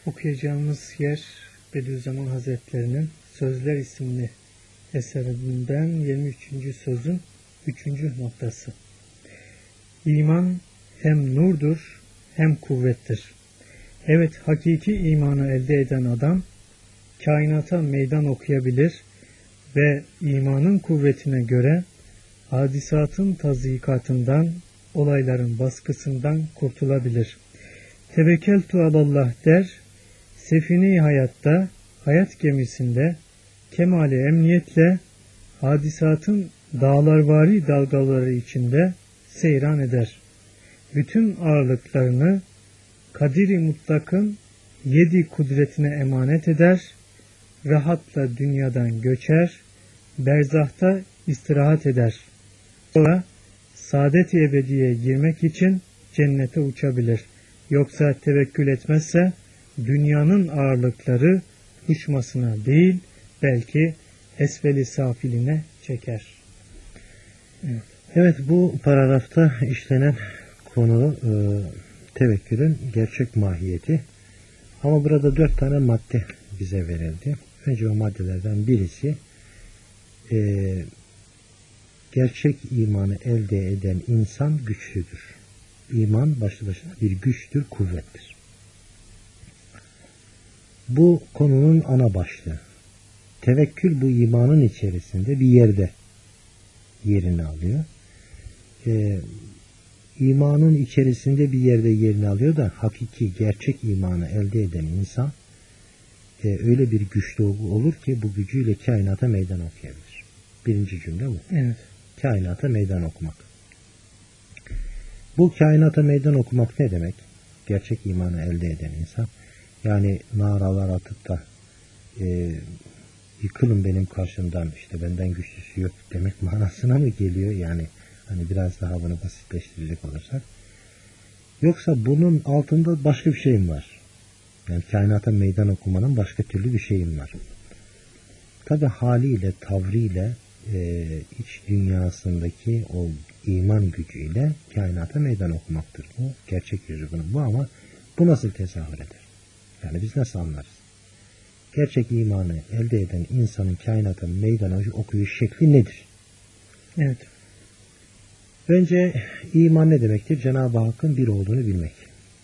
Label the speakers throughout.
Speaker 1: Okuyacağımız yer Bediüzzaman Hazretleri'nin Sözler isimli eserinden 23. sözün 3. noktası. İman hem nurdur hem kuvvettir. Evet, hakiki imanı elde eden adam kainata meydan okuyabilir ve imanın kuvvetine göre hadisatın tazyikatından, olayların baskısından kurtulabilir. Tevekkeltu alallah der, sefine-i hayatta, hayat gemisinde kemali emniyetle hadisatın dağlarvari dalgaları içinde seyran eder. Bütün ağırlıklarını Kadir-i Mutlak'ın 7 kudretine emanet eder, rahatla dünyadan göçer, berzahta istirahat eder. Sonra saadet-i ebediye girmek için cennete uçabilir. Yoksa tevekkül etmezse dünyanın ağırlıkları uçmasına değil, belki esfeli safiline çeker.
Speaker 2: Evet, bu paragrafta işlenen konu tevekkülün gerçek mahiyeti. Ama burada 4 tane madde bize verildi. Önce o maddelerden birisi gerçek imanı elde eden insan güçlüdür. İman başlı başına bir güçtür, kuvvettir. Bu konunun ana başlığı. Tevekkül bu imanın içerisinde bir yerde yerini alıyor. İmanın içerisinde bir yerde yerini alıyor da hakiki, gerçek imanı elde eden insan öyle bir güçlü olur ki bu gücüyle kainata meydan okuyabilir. Birinci cümle bu.
Speaker 1: Evet.
Speaker 2: Kainata meydan okumak. Bu kainata meydan okumak ne demek? Gerçek imanı elde eden insan. Yani naralar atıp da yıkılın benim karşımdan, işte benden güçlüsü yok demek manasına mı geliyor? Yani hani biraz daha bunu basitleştirecek olursak. Yoksa bunun altında başka bir şey mi var? Yani kainata meydan okumanın başka türlü bir şeyim var. Tabi haliyle, tavrıyla, iç dünyasındaki o iman gücüyle kainata meydan okumaktır. Bu gerçek yüzü bunun. Bu, ama bu nasıl tezahür eder? Yani biz nasıl anlarız? Gerçek imanı elde eden insanın kainata meydan okuyuş şekli nedir?
Speaker 1: Evet.
Speaker 2: Önce iman ne demektir? Cenab-ı Hakk'ın bir olduğunu bilmek.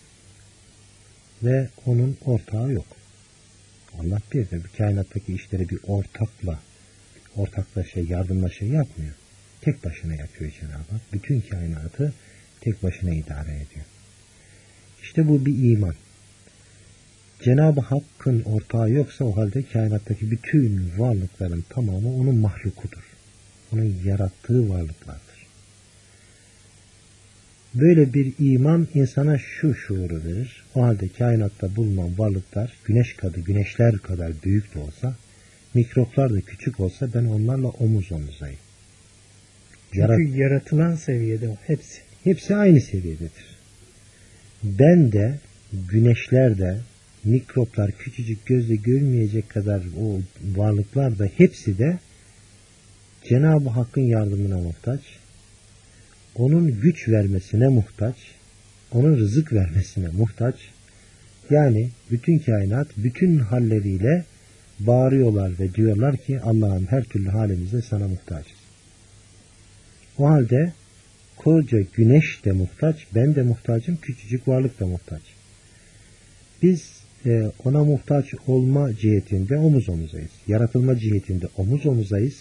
Speaker 2: Ve onun ortağı yok. Allah birdir. Bu kainattaki işleri bir ortaklaşa, yardımlaşa yapmıyor. Tek başına yapıyor Cenab-ı Hak. Bütün kainatı tek başına idare ediyor. İşte bu bir iman. Cenab-ı Hakk'ın ortağı yoksa o halde kainattaki bütün varlıkların tamamı onun mahlukudur. Onun yarattığı varlıklardır. Böyle bir iman insana şu şuuru verir. O halde kainatta bulunan varlıklar güneşler kadar büyük de olsa, mikroplar da küçük olsa ben onlarla omuz omuzayım.
Speaker 1: Çünkü yaratılan seviyede o hepsi.
Speaker 2: Hepsi aynı seviyededir. Ben de, güneşler de, mikroplar küçücük gözle görmeyecek kadar o varlıklar da hepsi de Cenab-ı Hakk'ın yardımına muhtaç. Onun güç vermesine muhtaç. Onun rızık vermesine muhtaç. Yani bütün kainat bütün halleriyle bağırıyorlar ve diyorlar ki Allah'ım her türlü halimizde sana muhtaçız. O halde koca güneş de muhtaç, ben de muhtacım, küçücük varlık da muhtaç. Biz ona muhtaç olma cihetinde omuz omuzayız. Yaratılma cihetinde omuz omuzayız.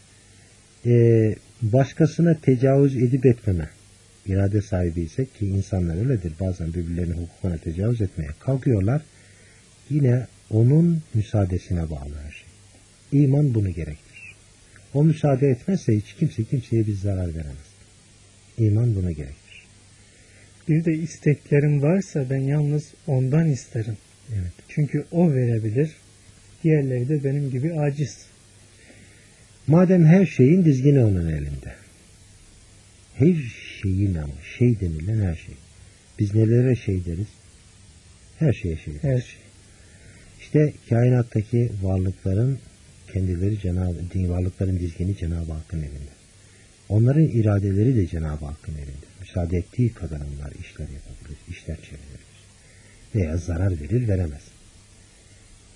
Speaker 2: Başkasına tecavüz edip etmeme irade sahibiysek, ki insanlar öyledir, bazen birbirlerinin hukukuna tecavüz etmeye kalkıyorlar, yine onun müsaadesine bağlı her şey. İman bunu gerektirir. O müsaade etmezse hiç kimse kimseye bir zarar veremez. İman bunu gerektirir.
Speaker 1: Bir de isteklerim varsa ben yalnız ondan isterim.
Speaker 2: Evet.
Speaker 1: Çünkü o verebilir. Diğerleri de benim gibi aciz.
Speaker 2: Madem her şeyin dizgini onun elinde. Her şeyin, ama şey denilen her şey. Biz nelere şey deriz? Her şeye şey deriz.
Speaker 1: Her şey.
Speaker 2: İşte kainattaki varlıkların kendileri varlıkların dizgini Cenab-ı Hakk'ın elinde. Onların iradeleri de Cenab-ı Hakk'ın elinde. Müsaade ettiği kadar onlar işler yapabilir, işler çevirebilir. Veya zarar verir, veremez.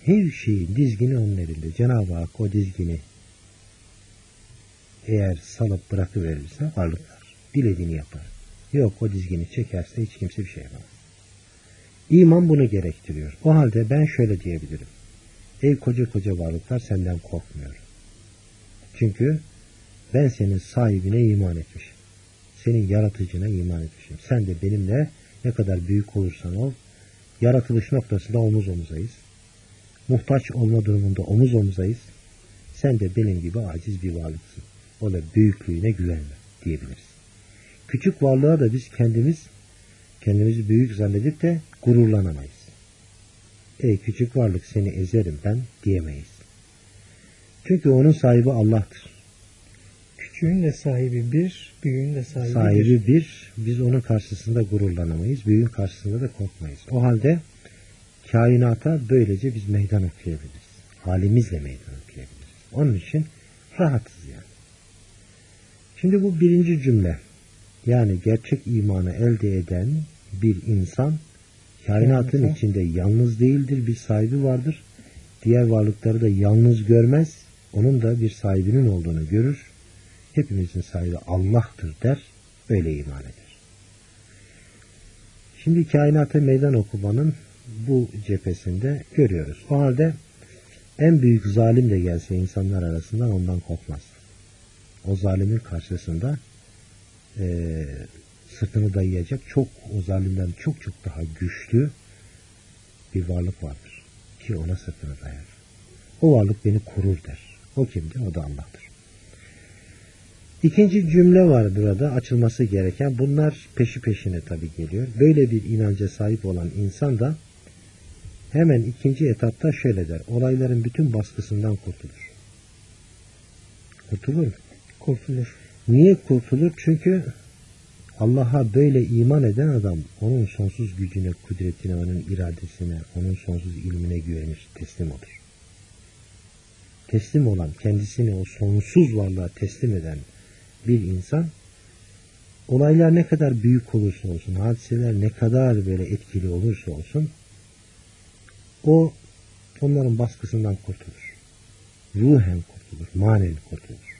Speaker 2: Her şeyin dizgini onun elinde. Cenab-ı Hak o dizgini eğer salıp bırakıverirse varlıklar dilediğini yapar. Yok, o dizgini çekerse hiç kimse bir şey yapamaz. İman bunu gerektiriyor. O halde ben şöyle diyebilirim. Ey koca koca varlıklar, senden korkmuyorum. Çünkü ben senin sahibine iman etmişim. Senin yaratıcına iman etmişim. Sen de benimle ne kadar büyük olursan ol, yaratılış noktasında omuz omuzayız. Muhtaç olma durumunda omuz omuzayız. Sen de benim gibi aciz bir varlıksın. O da büyüklüğüne güvenme diyebiliriz. Küçük varlığa da biz kendimizi büyük zannedip de gururlanamayız. Ey küçük varlık, seni ezerim ben diyemeyiz. Çünkü onun sahibi Allah'tır.
Speaker 1: Küçüğün de sahibi bir, büyüğün de sahibi,
Speaker 2: Sahibi bir. Biz onun karşısında gururlanamayız. Büyüğün karşısında da korkmayız. O halde kainata böylece biz meydan okuyabiliriz. Halimizle meydan okuyabiliriz. Onun için rahatız yani. Şimdi bu birinci cümle. Yani gerçek imanı elde eden bir insan kainatın içinde yalnız değildir. Bir sahibi vardır. Diğer varlıkları da yalnız görmez. Onun da bir sahibinin olduğunu görür. Hepimizin sahibi Allah'tır der. Öyle iman eder. Şimdi kainata meydan okumanın bu cephesinde görüyoruz. O halde en büyük zalim de gelse insanlar arasından ondan korkmaz. O zalimin karşısında sırtını dayayacak o zalimden çok çok daha güçlü bir varlık vardır ki ona sırtını dayar. O varlık beni korur der. O kimdir? O da Allah'tır. İkinci cümle var burada açılması gereken. Bunlar peşi peşine tabi geliyor. Böyle bir inanca sahip olan insan da hemen ikinci etapta şöyle der. Olayların bütün baskısından kurtulur. Kurtulur mu?
Speaker 1: kurtulur.
Speaker 2: Niye kurtulur? Çünkü Allah'a böyle iman eden adam onun sonsuz gücüne, kudretine, onun iradesine, onun sonsuz ilmine güvenir, teslim olur. Teslim olan, kendisini o sonsuz varlığa teslim eden bir insan, olaylar ne kadar büyük olursa olsun, hadiseler ne kadar böyle etkili olursa olsun, o onların baskısından kurtulur. Ruhen kurtulur, manen kurtulur.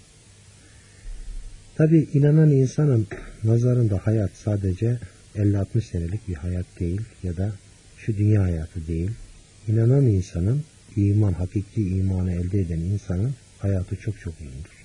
Speaker 2: Tabi inanan insanın nazarında hayat sadece 50-60 senelik bir hayat değil ya da şu dünya hayatı değil. İnanan insanın, hakiki imanı elde eden insanın hayatı çok çok uzundur.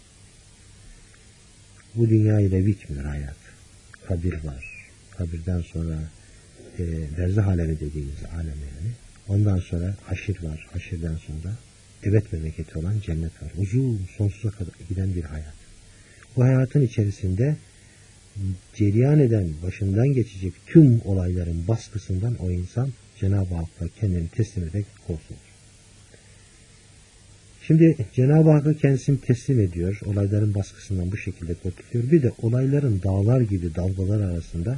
Speaker 2: Bu dünya ile bitmiyor hayat. Kabir var. Kabirden sonra berzah alemi dediğimiz alem yani. Ondan sonra haşir var. Haşirden sonra ebed memleketi olan cennet var. Uzun, sonsuza kadar giden bir hayat. Bu hayatın içerisinde cereyan eden, başından geçecek tüm olayların baskısından o insan Cenab-ı Hakk'a kendini teslim ederek kurtulur. Şimdi Cenab-ı Hakk'a kendisini teslim ediyor. Olayların baskısından bu şekilde kurtuluyor. Bir de olayların dağlar gibi dalgalar arasında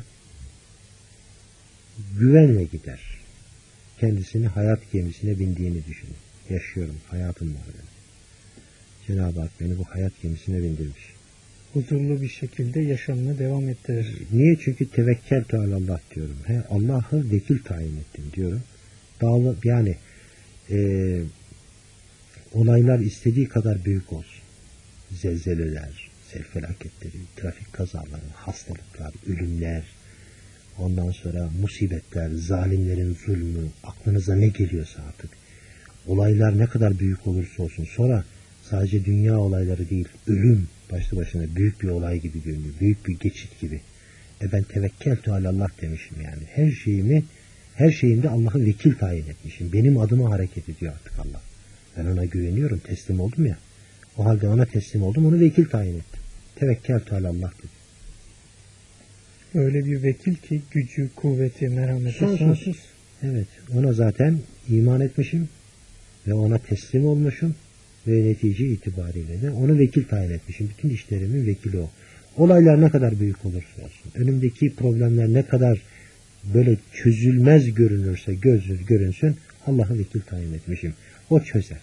Speaker 2: güvenle gider. Kendisini hayat gemisine bindiğini düşünür. Yaşıyorum, hayatım var benim. Cenab-ı Hak beni bu hayat gemisine bindirmiş.
Speaker 1: Huzurlu bir şekilde yaşamına devam ettirir.
Speaker 2: Niye? Çünkü tevekkeltü alallah diyorum. Allah'ı vekil tayin ettim diyorum. Yani olaylar istediği kadar büyük olsun. Zelzeleler, sel felaketleri, trafik kazaları, hastalıklar, ölümler, ondan sonra musibetler, zalimlerin zulmü, aklınıza ne geliyorsa artık. Olaylar ne kadar büyük olursa olsun. Sonra sadece dünya olayları değil, ölüm başlı başına büyük bir olay gibi görünüyor. Büyük bir geçit gibi. Ben tevekkeltü alallah demişim yani. Her şeyimde Allah'ı vekil tayin etmişim. Benim adıma hareket ediyor artık Allah. Ben ona güveniyorum. Teslim oldum ya. O halde ona teslim oldum. Onu vekil tayin ettim. Tevekkeltü alallah dedi.
Speaker 1: Öyle bir vekil ki gücü, kuvveti, merhameti sonsuz.
Speaker 2: Evet. Ona zaten iman etmişim ve ona teslim olmuşum ve netice itibariyle de onu vekil tayin etmişim. Bütün işlerimin vekili o. Olaylar ne kadar büyük olursa olsun, önümdeki problemler ne kadar böyle çözülmez görünürse görünsün, Allah'ı vekil tayin etmişim. O çözer.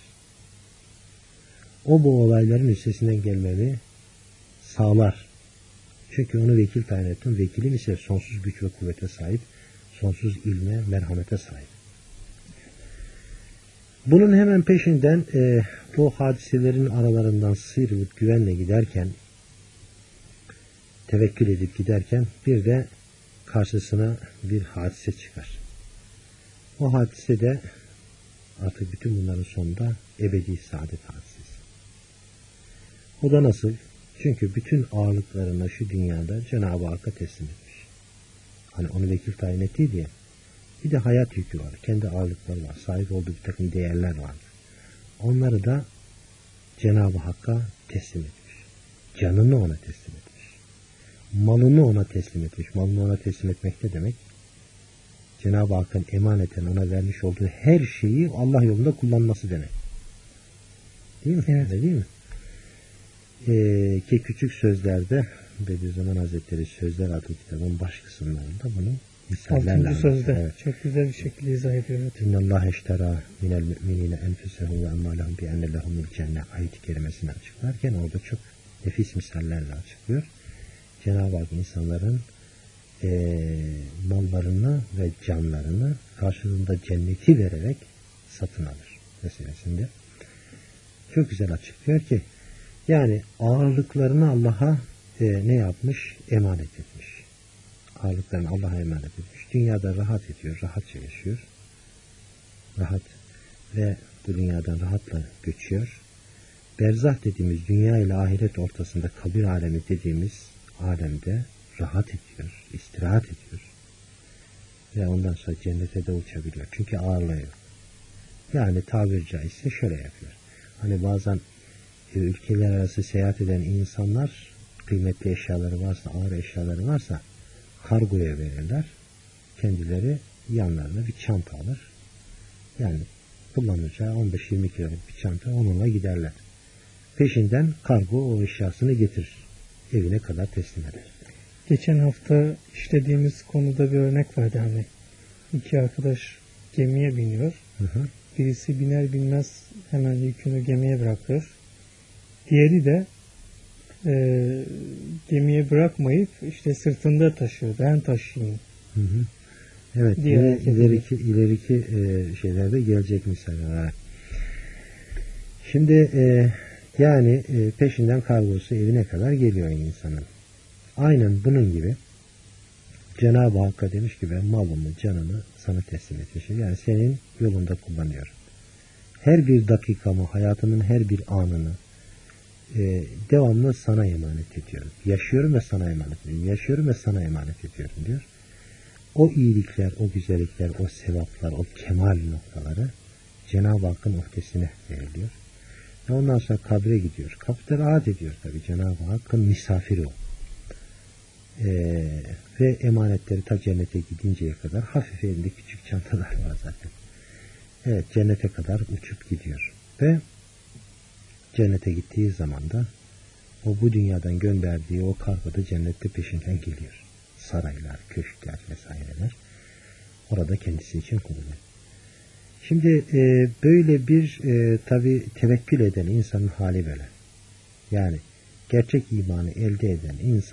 Speaker 2: O bu olayların üstesinden gelmemi sağlar. Çünkü onu vekil tayin ettim. Vekilim ise sonsuz güç ve kuvvete sahip, sonsuz ilme, merhamete sahip. Bunun hemen peşinden o hadiselerin aralarından sıyrılıp güvenle giderken, tevekkül edip giderken bir de karşısına bir hadise çıkar. O hadise de artık bütün bunların sonunda ebedi saadet hadisesi. O da nasıl? Çünkü bütün ağırlıklarını şu dünyada Cenab-ı Hakk'a teslim etmiş. Hani onu vekil tayin ettiği diye. Bir de hayat yükü var. Kendi ağırlıkları var. Sahip olduğu bir takım değerler var. Onları da Cenab-ı Hakk'a teslim etmiş. Canını ona teslim etmiş. Malını ona teslim etmiş. Malını ona teslim etmek ne demek? Cenab-ı Hakk'ın emaneten ona vermiş olduğu her şeyi Allah yolunda kullanması demek. Değil mi?
Speaker 1: Evet.
Speaker 2: Öyle değil mi? Ki küçük sözlerde Bediüzzaman Hazretleri Sözler adlı kitabın baş kısımlarında bunu misallerle
Speaker 1: 6. sözde
Speaker 2: evet.
Speaker 1: çok güzel bir şekilde izah ediyor. Evet.
Speaker 2: İnnallâh eşterâ minel mü'minîne enfusehum ve emmâlehum bi enne lehumul cennet ayet-i kerimesini açıklarken orada çok nefis misallerle açıklıyor. Cenab-ı Hak insanların mallarını ve canlarını karşılığında cenneti vererek satın alır meselesinde. Çok güzel açıklıyor ki yani ağırlıklarını Allah'a ne yapmış? Emanet etmiş. Ağırlıklarını Allah'a emanet etmiş. Dünyada rahat ediyor, rahatça yaşıyor. Rahat ve bu dünyadan rahatla göçüyor. Berzah dediğimiz dünya ile ahiret ortasında kabir alemi dediğimiz alemde rahat ediyor, istirahat ediyor. Ve ondan sonra cennete de uçabiliyor. Çünkü ağırlığı yok. Yani tabiri caizse şöyle yapıyor. Hani bazen ülkeler arası seyahat eden insanlar kıymetli eşyaları varsa, ağır eşyaları varsa kargoya verirler. Kendileri yanlarına bir çanta alır. Yani kullanacağı 15-20 kiloluk bir çanta, onunla giderler. Peşinden kargo o eşyasını getirir. Evine kadar teslim eder.
Speaker 1: Geçen hafta işlediğimiz konuda bir örnek vardı hani. İki arkadaş gemiye biniyor.
Speaker 2: Hı hı.
Speaker 1: Birisi biner binmez hemen yükünü gemiye bırakır. Diğeri de gemiye bırakmayıp işte sırtında taşıyor. Ben taşıyayım.
Speaker 2: Hı hı. Evet, ileriki şeylerde gelecek misaller. Şimdi yani peşinden kargosu evine kadar geliyor insanın. Aynen bunun gibi Cenab-ı Hakk'a demiş ki ben malımı, canımı sana teslim etmişim. Yani senin yolunda kullanıyorum. Her bir dakikamı, hayatımın her bir anını devamlı sana emanet ediyorum. Yaşıyorum ve sana emanet ediyorum. Yaşıyorum ve sana emanet ediyorum diyor. O iyilikler, o güzellikler, o sevaplar, o kemal noktaları Cenab-ı Hakk'ın uhdesine veriliyor. Ve ondan sonra kabre gidiyor. Kabre rahat ediyor tabi. Cenab-ı Hakk'ın misafiri o. Ve emanetleri ta cennete gidinceye kadar hafif elinde küçük çantalar var zaten. Evet, cennete kadar uçup gidiyor. Ve cennete gittiği zaman da o bu dünyadan gönderdiği o kargo da cennette peşinden geliyor. Saraylar, köşkler vesaireler orada kendisi için kuruluyor. Şimdi böyle bir tabi tevekkül eden insanın hali böyle. Yani gerçek imanı elde eden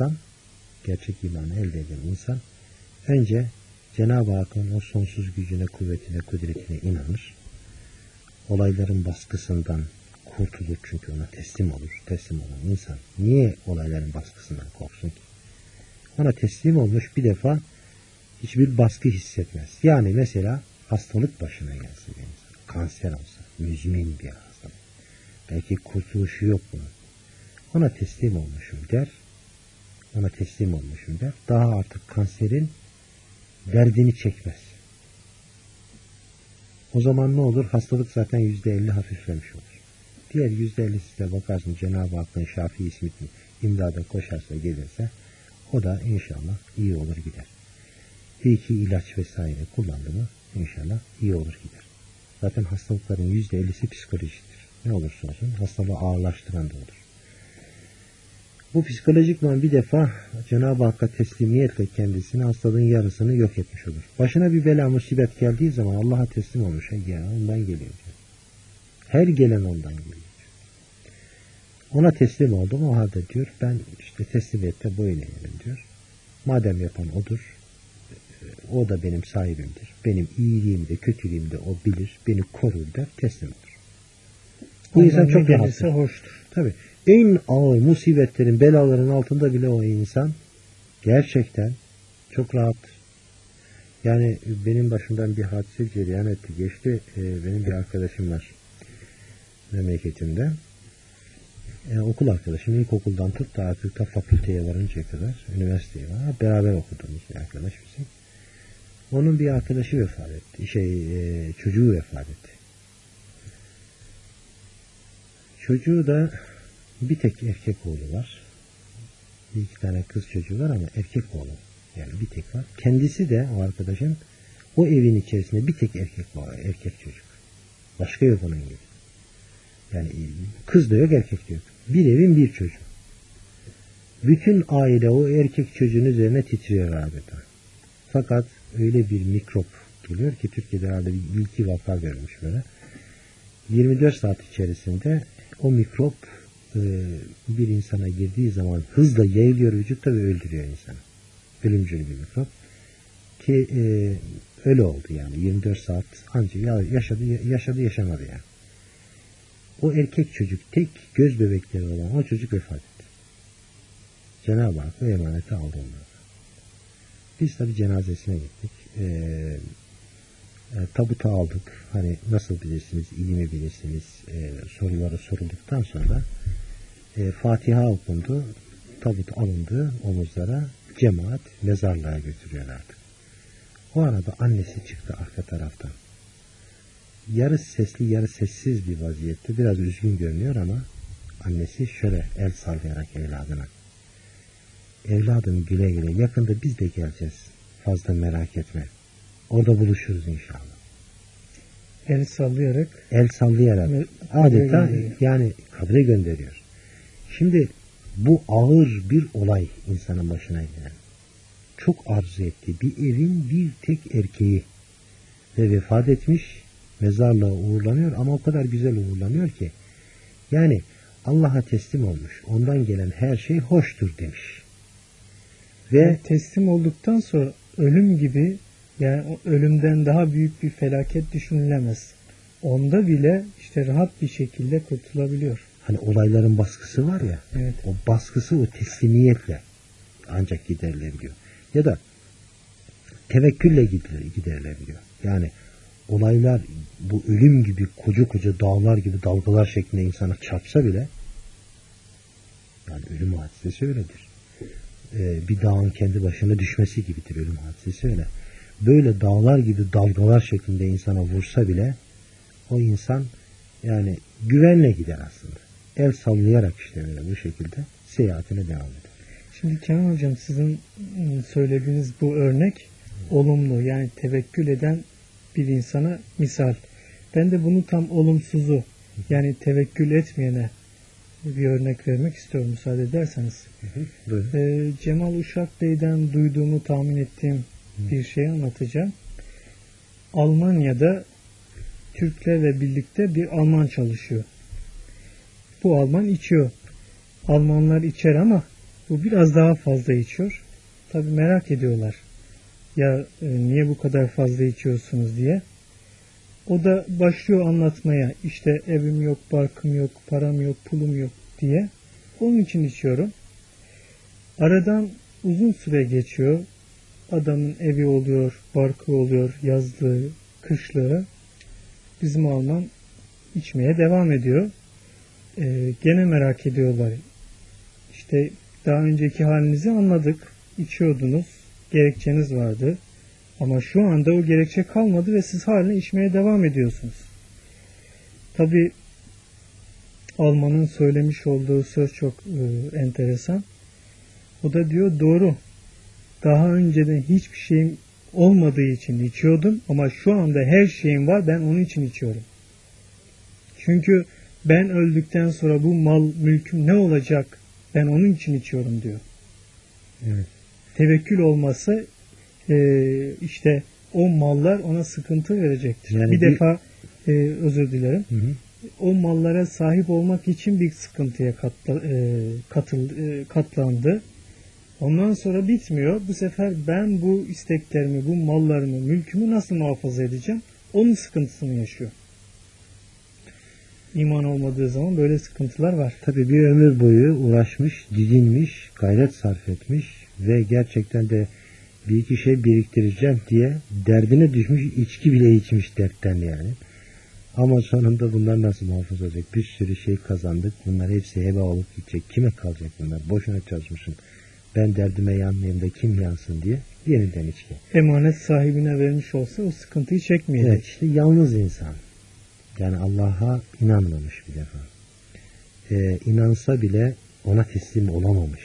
Speaker 2: insan önce Cenab-ı Hakk'ın o sonsuz gücüne, kuvvetine, kudretine inanır. Olayların baskısından kurtulur çünkü ona teslim olur. Teslim olan insan niye olayların baskısından korksun ki? Ona teslim olmuş bir defa hiçbir baskı hissetmez. Yani mesela hastalık başına gelse bir insan, kanser olsa, müzmin bir hastalık. Belki kurtuluşu yok bunun. Ona teslim olmuşum der. Daha artık kanserin derdini çekmez. O zaman ne olur? Hastalık zaten %50 hafiflemiş olur. Diğer %50'si de bakarsın Cenab-ı Hakk'ın Şafii ismi imdada koşarsa gelirse o da inşallah iyi olur gider. Bir iki ilaç vesaire kullandı mı inşallah iyi olur gider. Zaten hastalıkların %50'si psikolojiktir. Ne olursa olsun hastalığı ağırlaştıran da olur. Bu psikolojikman bir defa Cenab-ı Hakk'a teslimiyetle kendisini hastalığın yarısını yok etmiş olur. Başına bir bela musibet geldiği zaman Allah'a teslim olmuş. Ya ondan geliyor diyor. Her gelen ondan geliyor. Ona teslim oldum o halde diyor ben işte teslimiyette boyun eğerim diyor. Madem yapan odur O da benim sahibimdir. Benim iyiliğimi de kötülüğümü de o bilir. Beni korur der, teslim olur. Bu
Speaker 1: Ondan
Speaker 2: insan
Speaker 1: ne
Speaker 2: çok
Speaker 1: gelirse
Speaker 2: rahattır.
Speaker 1: hoştur.
Speaker 2: Tabii. En ağır musibetlerin, belaların altında bile o insan gerçekten çok rahattır. Yani benim başımdan bir hadise cereyan etti. Geçti. Benim bir arkadaşım var memleketimde. Okul arkadaşım. İlkokuldan tut da artık da fakülteye varıncaya kadar üniversiteye var. Beraber okuduğumuz bir arkadaş bizim. Onun bir arkadaşı vefat etti. Çocuğu vefat etti. Çocuğu da bir tek erkek oğlu var. Bir iki tane kız çocuğu var ama erkek oğlu. Yani bir tek var. Kendisi de o arkadaşın o evin içerisinde bir tek erkek var. Erkek çocuk. Başka yok onun gibi. Yani kız da yok, erkek de yok. Bir evin bir çocuğu. Bütün aile o erkek çocuğun üzerine titriyor adeta. Fakat öyle bir mikrop geliyor ki Türkiye'de herhalde bir iki vaka görmüş böyle. 24 saat içerisinde o mikrop bir insana girdiği zaman hızla yayılıyor vücutta ve öldürüyor insanı. Ölümcül bir mikrop. Ki öyle oldu yani. 24 saat ancak yaşamadı yani. O erkek çocuk, tek göz bebekleri olan o çocuk vefat etti. Cenab-ı Hak o emaneti aldı ondan. Biz tabi cenazesine gittik. Tabuta aldık. Hani nasıl bilirsiniz, ilmi bilirsiniz soruları sorulduktan sonra Fatiha okundu. Tabut alındı omuzlara. Cemaat mezarlığa götürüyor artık. O arada annesi çıktı arka taraftan. Yarı sesli yarı sessiz bir vaziyette, biraz üzgün görünüyor ama annesi şöyle el sallayarak evladına: evladım güle güle, yakında biz de geleceğiz, fazla merak etme, orada buluşuruz inşallah.
Speaker 1: El sallayarak
Speaker 2: adeta yani kabre gönderiyor. Şimdi bu ağır bir olay insanın başına gelen, çok arzu ettiği bir evin bir tek erkeği ve vefat etmiş, mezarlığa uğurlanıyor ama o kadar güzel uğurlanıyor ki yani Allah'a teslim olmuş, ondan gelen her şey hoştur demiş. Ve
Speaker 1: yani teslim olduktan sonra ölüm gibi, yani o ölümden daha büyük bir felaket düşünülemez. Onda bile işte rahat bir şekilde kurtulabiliyor.
Speaker 2: Hani olayların baskısı var ya,
Speaker 1: evet.
Speaker 2: O baskısı o teslimiyetle ancak giderilebiliyor. Ya da tevekkülle giderilebiliyor. Yani olaylar bu ölüm gibi koca koca dağlar gibi dalgalar şeklinde insana çarpsa bile, yani ölüm hadisesi öyledir. Bir dağın kendi başına düşmesi gibidir ölüm hadisesi öyle. Böyle dağlar gibi dalgalar şeklinde insana vursa bile o insan yani güvenle gider aslında. El sallayarak işte böyle bu şekilde seyahatine devam eder.
Speaker 1: Şimdi Kenan Hocam, sizin söylediğiniz bu örnek olumlu, yani tevekkül eden bir insana misal. Ben de bunu tam olumsuzu, yani tevekkül etmeyene bir örnek vermek istiyorum müsaade ederseniz. Cemal Uşak Bey'den duyduğumu tahmin ettiğim bir şey anlatacağım. Almanya'da Türklerle birlikte bir Alman çalışıyor. Bu Alman içiyor. Almanlar içer ama bu biraz daha fazla içiyor. Tabii merak ediyorlar. Ya niye bu kadar fazla içiyorsunuz diye. O da başlıyor anlatmaya. İşte evim yok, barkım yok, param yok, pulum yok diye. Onun için içiyorum. Aradan uzun süre geçiyor. Adamın evi oluyor, barkı oluyor, yazlığı, kışlığı. Bizim Alman içmeye devam ediyor. Gene merak ediyorlar. İşte daha önceki halinizi anladık. İçiyordunuz. Gerekçeniz vardı. Ama şu anda o gerekçe kalmadı ve siz hala içmeye devam ediyorsunuz. Tabii Alman'ın söylemiş olduğu söz çok enteresan. O da diyor doğru. Daha önceden hiçbir şeyim olmadığı için içiyordum ama şu anda her şeyim var, ben onun için içiyorum. Çünkü ben öldükten sonra bu mal, mülküm ne olacak? Ben onun için içiyorum diyor.
Speaker 2: Evet.
Speaker 1: Tevekkül olmasa işte o mallar ona sıkıntı verecektir.
Speaker 2: Yani
Speaker 1: bir defa özür dilerim.
Speaker 2: Hı.
Speaker 1: O mallara sahip olmak için bir sıkıntıya katlandı. Ondan sonra bitmiyor. Bu sefer ben bu isteklerimi, bu mallarımı, mülkümü nasıl muhafaza edeceğim? Onun sıkıntısını yaşıyor. İman olmadığı zaman böyle sıkıntılar var.
Speaker 2: Tabii bir ömür boyu uğraşmış, didinmiş, gayret sarf etmiş ve gerçekten de bir iki şey biriktireceğim diye derdine düşmüş, içki bile içmiş dertten yani. Ama sonunda bunlar nasıl muhafaza olacak? Bir sürü şey kazandık. Bunlar hepsi heba olup gidecek. Kime kalacak bunlar? Boşuna çalışmışım. Ben derdime yanmayayım da kim yansın diye yeniden içki.
Speaker 1: Emanet sahibine vermiş olsa o sıkıntıyı çekmeyecek.
Speaker 2: Evet, işte yalnız insan. Yani Allah'a inanmamış bir defa. İnansa bile ona teslim olamamış.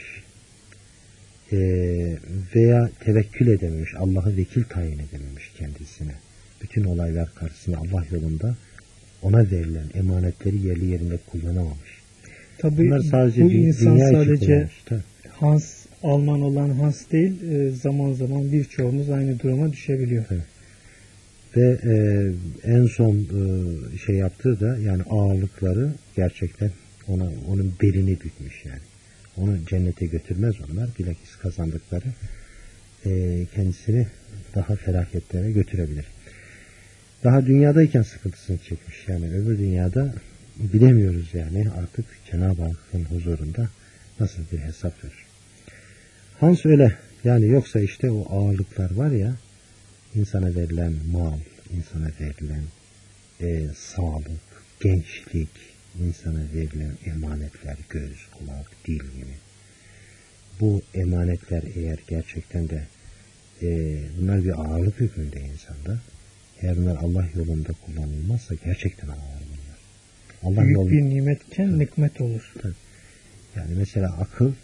Speaker 2: Veya tevekkül edememiş. Allah'ı vekil tayin edememiş kendisine. Bütün olaylar karşısında Allah yolunda ona verilen emanetleri yerli yerinde kullanamamış.
Speaker 1: Tabii
Speaker 2: bunlar sadece
Speaker 1: bu insan
Speaker 2: dünya için
Speaker 1: sadece
Speaker 2: kullanmış.
Speaker 1: Hans, Alman olan Hans değil, zaman zaman birçoğumuz aynı duruma düşebiliyor.
Speaker 2: Evet. Ve en son şey yaptığı da yani ağırlıkları gerçekten onun belini bükmüş yani. Onu cennete götürmez onlar. Bilakis kazandıkları kendisini daha felaketlere götürebilir. Daha dünyadayken sıkıntısını çekmiş. Yani öbür dünyada bilemiyoruz yani artık Cenab-ı Hakk'ın huzurunda nasıl bir hesap verir. Hans öyle yani yoksa işte o ağırlıklar var ya insana verilen mal, insana verilen sağlık, gençlik, insana verilen emanetler, göz, kulak, dil gibi. Bu emanetler eğer gerçekten de bunlar bir ağırlık hükmünde insanda. Eğer bunlar Allah yolunda kullanılmazsa gerçekten ağır bunlar. Allah
Speaker 1: Büyük
Speaker 2: yolunda,
Speaker 1: bir nimetken nikmet olur.
Speaker 2: tabii. Yani mesela akıl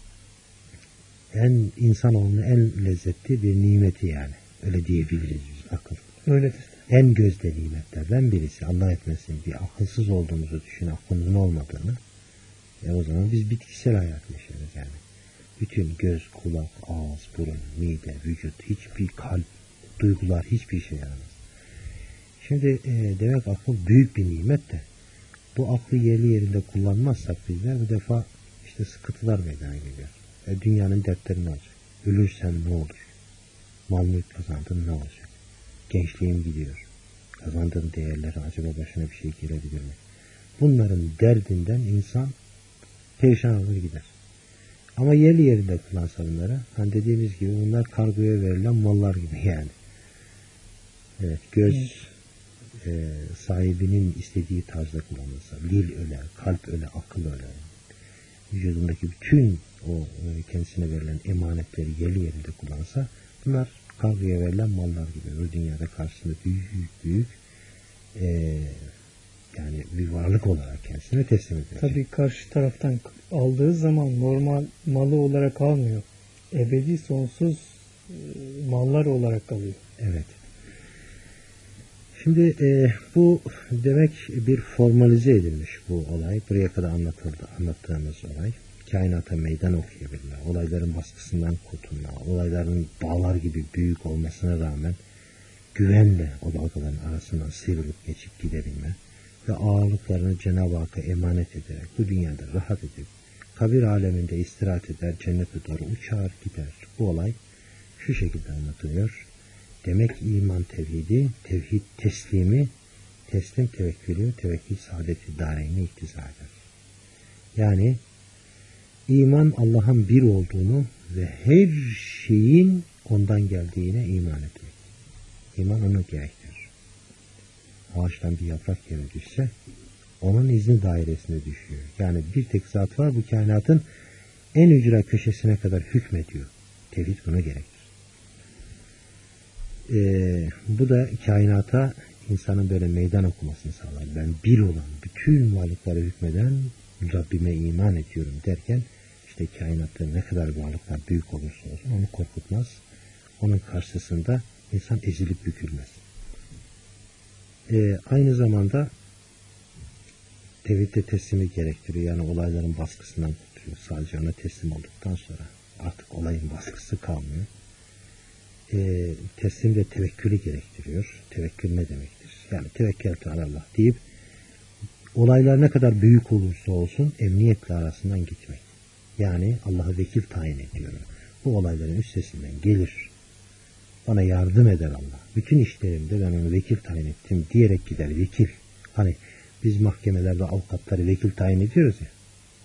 Speaker 2: insanoğlunun en lezzetli bir nimeti yani. Öyle diyebiliriz biz akıl.
Speaker 1: Öyledir.
Speaker 2: En gözde nimetlerden birisi. Allah etmesin bir akılsız olduğumuzu düşün, aklımızın olmadığını. O zaman biz bitkisel hayat yaşıyoruz yani. Bütün göz, kulak, ağız, burun, mide, vücut, hiçbir kalp, duygular, hiçbir şey yaramaz. Şimdi demek akıl büyük bir nimet de bu aklı yerli yerinde kullanmazsak bizler bu defa işte sıkıntılar meydana geliyor. Dünyanın dertleri ne olacak? Ölürsen ne olur? Mal mülk kazandın ne olacak? Gençliğim gidiyor. Kazandığım değerlere acaba başına bir şey gelebilir mi? Bunların derdinden insan perişan olur gider. Ama yerli yerinde kullansa bunları, hani dediğimiz gibi bunlar kargoya verilen mallar gibi yani. Evet, göz sahibinin istediği tarzda kullanılsa, dil öyle, kalp öyle, akıl öyle. Vücudundaki bütün o kendisine verilen emanetleri yerli yerinde kullansa, bunlar kargoya verilen mallar gibi. Bu dünyada karşısında büyük yani bir varlık olarak kendisine teslim ediyor.
Speaker 1: Tabii karşı taraftan aldığı zaman normal malı olarak almıyor. Ebedi sonsuz mallar olarak alıyor.
Speaker 2: Evet. Şimdi bu demek bir formalize edilmiş bu olay. Buraya kadar anlattığımız olay. Kainata meydan okuyabilme, olayların baskısından kurtulma, olayların dağlar gibi büyük olmasına rağmen güvenle o dalgaların arasından sıyrılıp geçip gidebilme ve ağırlıklarını Cenab-ı Hakk'a emanet ederek bu dünyada rahat edip kabir aleminde istirahat eder, cennete doğru uçar gider. Bu olay şu şekilde anlatılıyor. Demek iman tevhidi, tevhid teslimi, teslim tevekkülü, tevekkül saadeti daimi iktiza eder. Yani iman Allah'ın bir olduğunu ve her şeyin ondan geldiğine iman etmek. İman onu gerektirir. Ağaçtan bir yaprak yere düşse onun izni dairesine düşüyor. Yani bir tek zat var bu kainatın en ücra köşesine kadar hükmediyor. Tevhid bunu gerektirir. Bu da kainata insanın böyle meydan okumasını sağlar. Ben bir olan, bütün varlıklara hükmeden Rabbime iman ediyorum derken işte kainatta ne kadar varlıklar büyük olursa olsun onu korkutmaz. Onun karşısında insan ezilip bükülmez. Aynı zamanda tevhidde teslimi gerektiriyor. Yani olayların baskısından kurtuluyor. Sadece ona teslim olduktan sonra artık olayın baskısı kalmıyor. Teslim de tevekkülü gerektiriyor. Tevekkül ne demektir? Yani tevekkül Allah deyip olaylar ne kadar büyük olursa olsun emniyetle arasından gitmek. Yani Allah'a vekil tayin ediyorum. bu olayların üstesinden gelir. Bana yardım eder Allah. Bütün işlerimde ben onu vekil tayin ettim diyerek gider. Vekil. Hani biz mahkemelerde avukatları vekil tayin ediyoruz ya.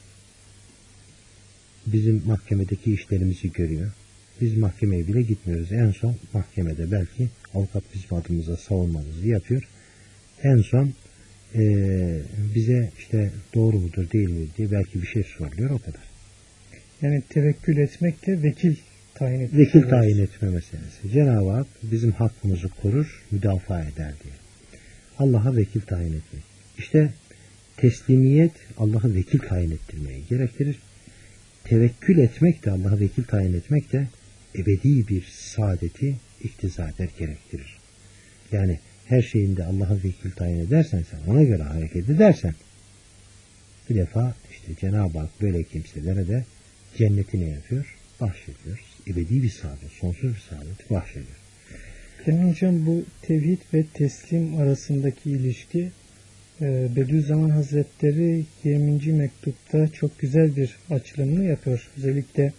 Speaker 2: Bizim mahkemedeki işlerimizi görüyor. Biz mahkemeye bile gitmiyoruz. En son mahkemede belki avukat bizim adımıza savunmamızı yapıyor. En son bize işte doğru mudur değil mi diye belki bir şey soruluyor, o kadar.
Speaker 1: Yani tevekkül etmek de vekil tayin etmek.
Speaker 2: Vekil tayin etme meselesi. Cenab-ı Hak bizim hakkımızı korur, müdafaa eder diye. Allah'a vekil tayin etmek. İşte teslimiyet Allah'a vekil tayin ettirmeyi gerektirir. Tevekkül etmek de, Allah'a vekil tayin etmek de ebedi bir saadeti iktiza eder, gerektirir. Yani her şeyinde Allah'a vekil tayin edersen, sen ona göre hareket edersen, bir defa işte Cenab-ı Hak böyle kimselere de cennetini yapıyor, bahşediyor. Ebedi bir saadet, sonsuz bir saadet bahşediyor.
Speaker 1: Yani hocam bu tevhid ve teslim arasındaki ilişki Bediüzzaman Hazretleri 20. mektupta çok güzel bir açılımını yapıyor. Özellikle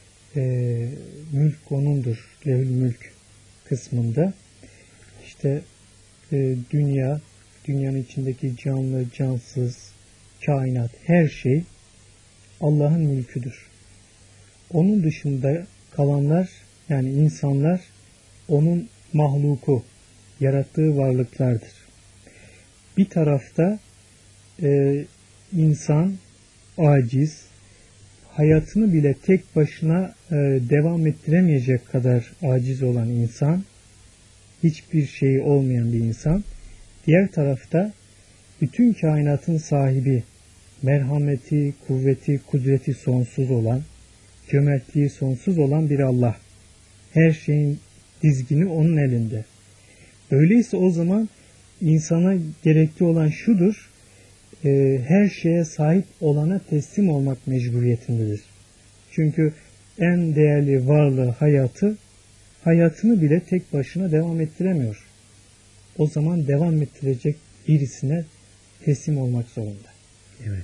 Speaker 1: mülk onundur, levh-ül mülk kısmında. İşte dünyanın içindeki canlı, cansız, kainat, her şey Allah'ın mülküdür. Onun dışında kalanlar, yani insanlar, onun mahluku, yarattığı varlıklardır. Bir tarafta insan aciz, hayatını bile tek başına devam ettiremeyecek kadar aciz olan insan, hiçbir şeyi olmayan bir insan. Diğer tarafta bütün kainatın sahibi, merhameti, kuvveti, kudreti sonsuz olan, cömertliği sonsuz olan bir Allah. Her şeyin dizgini onun elinde. Öyleyse o zaman insana gerekli olan şudur, her şeye sahip olana teslim olmak mecburiyetindedir. Çünkü en değerli varlığı hayatını bile tek başına devam ettiremiyor. O zaman devam ettirecek birisine teslim olmak zorunda.
Speaker 2: Evet.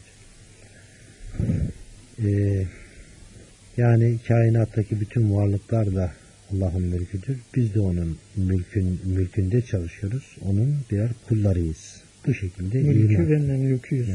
Speaker 2: Yani kainattaki bütün varlıklar da Allah'ın mülküdür. Biz de onun mülkünde çalışıyoruz. Onun birer kullarıyız. Bu şekilde
Speaker 1: mülkü ve memlüküyüz.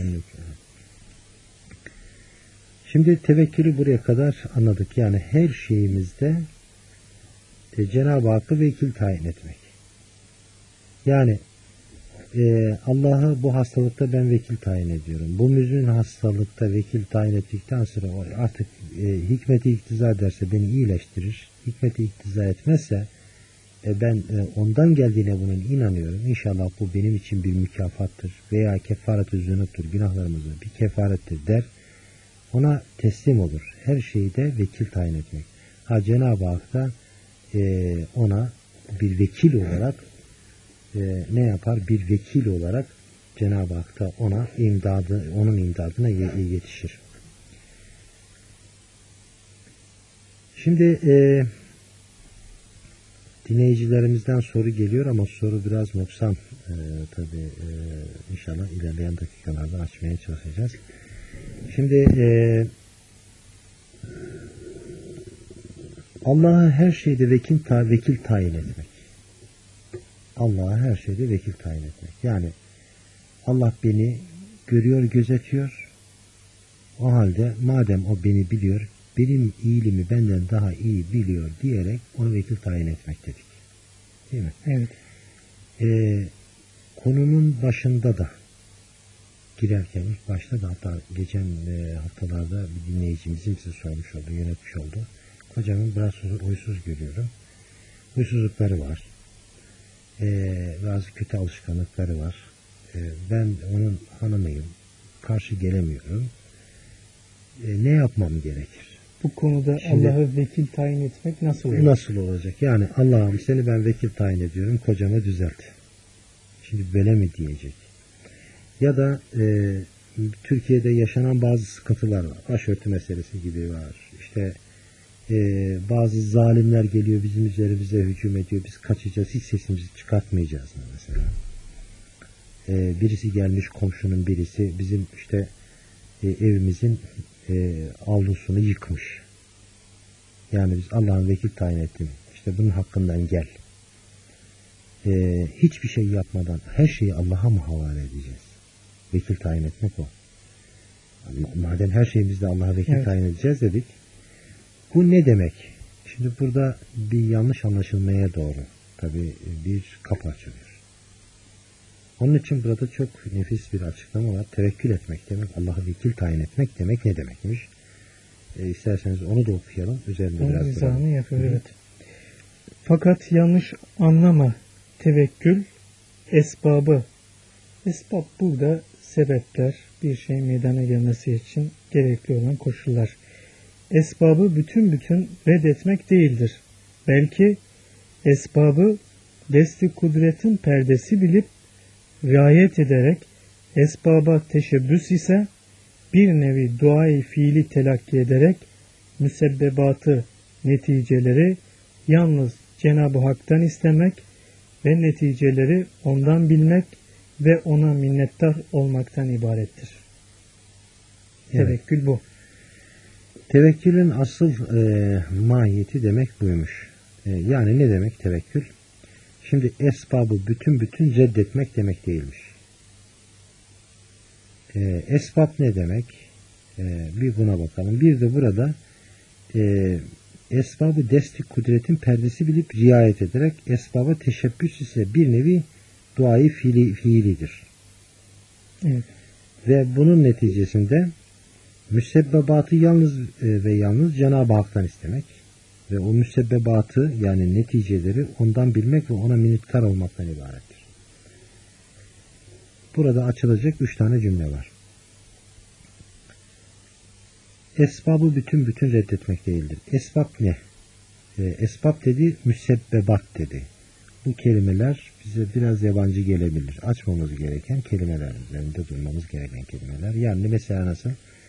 Speaker 2: Şimdi tevekkülü buraya kadar anladık. Yani her şeyimizde Cenab-ı Hakk'ı vekil tayin etmek. Yani Allah'ı bu hastalıkta ben vekil tayin ediyorum. Bu müzmin hastalıkta vekil tayin ettikten sonra artık hikmeti iktiza ederse beni iyileştirir. Hikmeti iktiza etmezse ben ondan geldiğine bunun inanıyorum. İnşallah bu benim için bir mükafattır veya kefaret-ü zünuptur. Günahlarımızı bir kefarettir der. Ona teslim olur. Her şeyde vekil tayin etmek. Cenab-ı Hak da ona bir vekil olarak ne yapar? Bir vekil olarak Cenab-ı Hak da onun imdadına yetişir. Şimdi dinleyicilerimizden soru geliyor ama soru biraz noksan. Tabii inşallah ilerleyen dakikalarda açmaya çalışacağız. Şimdi Allah'a her şeyde vekil tayin etmek. Allah'a her şeyde vekil tayin etmek. Yani Allah beni görüyor, gözetiyor. O halde madem o beni biliyor, benim iyiliğimi benden daha iyi biliyor diyerek onu vekil tayin etmek dedik. Değil mi?
Speaker 1: Evet.
Speaker 2: Konunun başında da girerken ilk başta da hatta geçen haftalarda bir dinleyicimizin bize sormuş oldu, yönetmiş oldu. Kocamın biraz huysuz görüyorum. Huysuzlukları var. Bazı kötü alışkanlıkları var. Ben onun hanımıyım. Karşı gelemiyorum. Ne yapmam gerekir?
Speaker 1: Bu konuda
Speaker 2: Şimdi,
Speaker 1: Allah'ı vekil tayin etmek nasıl olur?
Speaker 2: Nasıl olacak? Yani Allah'ım seni ben vekil tayin ediyorum. Kocama düzelt. Şimdi böyle mi diyecek? Ya da Türkiye'de yaşanan bazı sıkıntılar var. Başörtü meselesi gibi var. İşte bazı zalimler geliyor bizim üzerimize hücum ediyor. Biz kaçacağız. Hiç sesimizi çıkartmayacağız mesela. Birisi gelmiş, komşunun birisi bizim işte evimizin avlusunu yıkmış. Yani biz Allah'ın vekil tayin ettim. İşte bunun hakkından gel. Hiçbir şey yapmadan her şeyi Allah'a mı havale edeceğiz? Vekil tayin etmek o. Madem her şeyimizde Allah'a vekil tayin edeceğiz dedik. Bu ne demek? Şimdi burada bir yanlış anlaşılmaya doğru tabii bir kapı açılıyor. Onun için burada çok nefis bir açıklama var. Tevekkül etmek demek, Allah'a vekil tayin etmek demek ne demekmiş? İsterseniz onu da okuyalım. Üzerinde biraz
Speaker 1: izahını yapıyor, evet. Fakat yanlış anlama, tevekkül esbabı. Esbab burada sebepler, bir şeyin meydana gelmesi için gerekli olan koşullar. Esbabı bütün reddetmek değildir. Belki esbabı desti kudretin perdesi bilip riayet ederek esbaba teşebbüs ise bir nevi duayı fiili telakki ederek müsebbebatı, neticeleri yalnız Cenab-ı Hak'tan istemek ve neticeleri ondan bilmek ve ona minnettar olmaktan ibarettir.
Speaker 2: Evet.
Speaker 1: Tevekkül bu.
Speaker 2: Tevekkülün asıl mahiyeti demek buymuş. Yani ne demek tevekkül? Şimdi esbabı bütün reddetmek demek değilmiş. Esbab ne demek? Bir buna bakalım. Bir de burada esbabı desti kudretin perdesi bilip riayet ederek esbaba teşebbüs ise bir nevi duayı fiilidir.
Speaker 1: Evet.
Speaker 2: Ve bunun neticesinde müsebbebatı yalnız ve yalnız Cenab-ı Hak'tan istemek ve o müsebbebatı yani neticeleri ondan bilmek ve ona minnetkar olmaktan ibarettir. Burada açılacak 3 tane cümle var. Esbabı bütün reddetmek değildir. Esbab ne? Esbab dedi, müsebbebat dedi. Bu kelimeler bize biraz yabancı gelebilir. Açmamız gereken kelimeler, üzerinde durmamız gereken kelimeler. Yani mesela nasıl?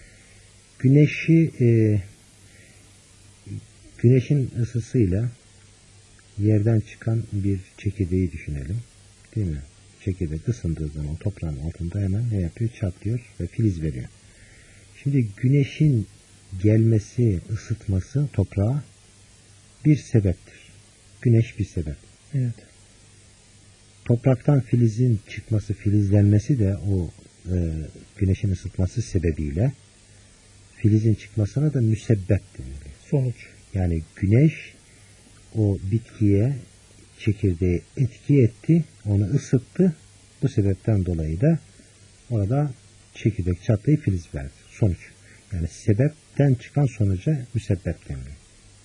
Speaker 2: Güneşin ısısıyla yerden çıkan bir çekirdeği düşünelim. Değil mi? Çekirdek ısındığı zaman toprağın altında hemen ne yapıyor? Çatlıyor ve filiz veriyor. Şimdi güneşin gelmesi, ısıtması toprağa bir sebeptir. Güneş bir sebep.
Speaker 1: Evet.
Speaker 2: Topraktan filizin çıkması, filizlenmesi de o güneşin ısıtması sebebiyle filizin çıkmasına da müsebbep deniliyor.
Speaker 1: Sonuç.
Speaker 2: Yani güneş o bitkiye, çekirdeğe etki etti, onu ısıttı. Bu sebepten dolayı da orada çekirdek çatlayıp filiz verdi. Sonuç. Yani sebepten çıkan sonuca müsebbep deniliyor.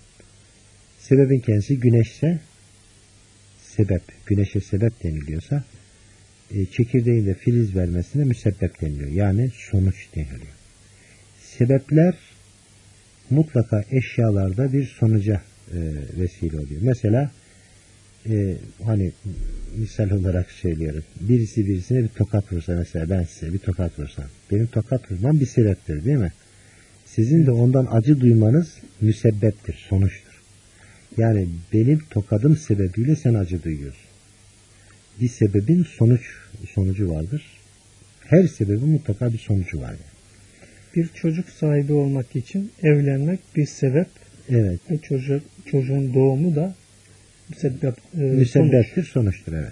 Speaker 2: Sebebin kendisi güneşse sebep, güneşe sebep deniliyorsa çekirdeğin de filiz vermesine müsebbep deniliyor. Yani sonuç deniliyor. Sebepler mutlaka eşyalarda bir sonuca vesile oluyor. Mesela hani misal olarak söylüyorum. Birisi birisine bir tokat vursa, mesela ben size bir tokat vursam. Benim tokat vurmam bir sebeptir değil mi? Sizin de ondan acı duymanız müsebbeptir, sonuçtur. Yani benim tokadım sebebiyle sen acı duyuyorsun. Bir sebebin sonucu vardır. Her sebebin mutlaka bir sonucu var. Yani.
Speaker 1: Bir çocuk sahibi olmak için evlenmek bir sebep.
Speaker 2: Evet.
Speaker 1: Ve çocuğun doğumu da
Speaker 2: müsebbeptir, sonuçtur. Evet.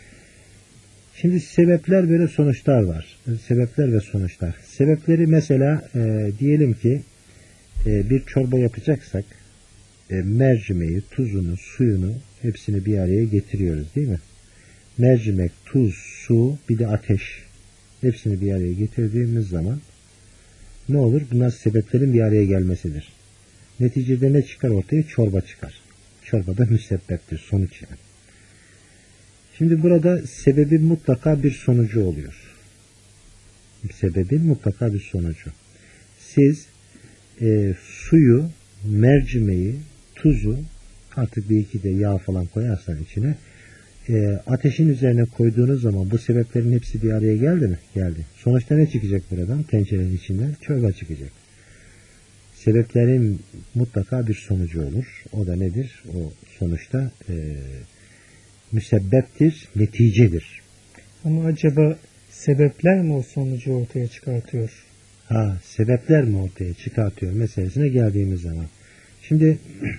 Speaker 2: Şimdi sebepler böyle sonuçlar var. Sebepler ve sonuçlar. Sebepleri mesela diyelim ki bir çorba yapacaksak mercimeği, tuzunu, suyunu hepsini bir araya getiriyoruz değil mi? Mercimek, tuz, su, bir de ateş. Hepsini bir araya getirdiğimiz zaman ne olur? Bunlar sebeplerin bir araya gelmesidir. Neticede ne çıkar ortaya? Çorba çıkar. Çorba da müsebbeptir, sonuç yani. Şimdi burada sebebin mutlaka bir sonucu oluyor. Sebebin mutlaka bir sonucu. Siz suyu, mercimeği, tuzu, artık bir iki de yağ falan koyarsan içine, ateşin üzerine koyduğunuz zaman bu sebeplerin hepsi bir araya geldi mi? Geldi. Sonuçta ne çıkacak buradan? Tencerenin içinden çorba çıkacak. Sebeplerin mutlaka bir sonucu olur. O da nedir? O sonuçta müsebbeptir, neticedir.
Speaker 1: Ama acaba sebepler mi o sonucu ortaya çıkartıyor?
Speaker 2: Sebepler mi ortaya çıkartıyor meselesine geldiğimiz zaman. Şimdi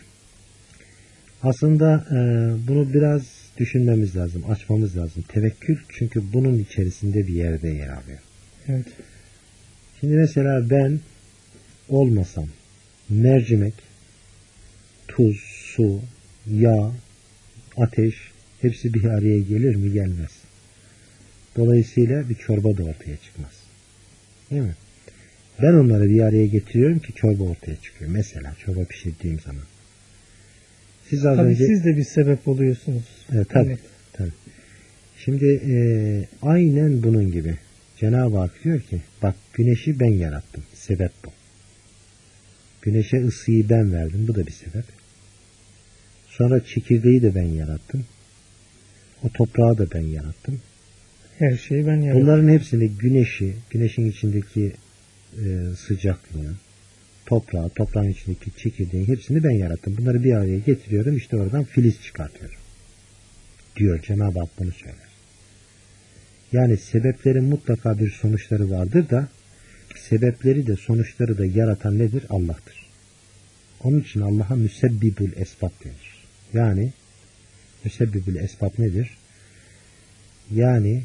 Speaker 2: aslında bunu biraz düşünmemiz lazım, açmamız lazım. Tevekkül çünkü bunun içerisinde bir yerde yer alıyor.
Speaker 1: Evet.
Speaker 2: Şimdi mesela ben olmasam mercimek, tuz, su, yağ, ateş hepsi bir araya gelir mi? Gelmez. Dolayısıyla bir çorba da ortaya çıkmaz. Değil mi? Ben onları bir araya getiriyorum ki çorba ortaya çıkıyor. Mesela çorba pişirdiğim zaman. Siz az
Speaker 1: Tabii
Speaker 2: önce...
Speaker 1: siz de bir sebep oluyorsunuz.
Speaker 2: Tabii.
Speaker 1: Evet.
Speaker 2: Tabii. Şimdi aynen bunun gibi. Cenab-ı Hak diyor ki bak güneşi ben yarattım. Sebep bu. Güneşe ısıyı ben verdim. Bu da bir sebep. Sonra çekirdeği de ben yarattım. O toprağı da ben yarattım.
Speaker 1: Her şeyi ben yarattım.
Speaker 2: Bunların hepsini güneşin içindeki sıcaklığı, toprağı, toprağın içindeki çekirdeği hepsini ben yarattım. Bunları bir araya getiriyorum. İşte oradan filiz çıkartıyorum. Diyor Cenab-ı Hak bunu söyler. Yani sebeplerin mutlaka bir sonuçları vardır da sebepleri de sonuçları da yaratan nedir? Allah'tır. Onun için Allah'a müsebbibül esbab denir. Yani müsebbibül esbab nedir? Yani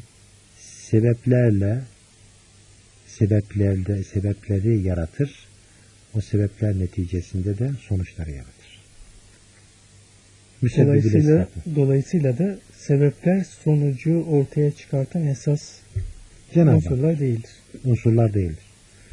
Speaker 2: sebepleri yaratır. O sebepler neticesinde de sonuçları yaratır. Müsebbibül esbab.
Speaker 1: Dolayısıyla da sebepler sonucu ortaya çıkartan esas unsurlar değildir.
Speaker 2: Unsurlar değildir.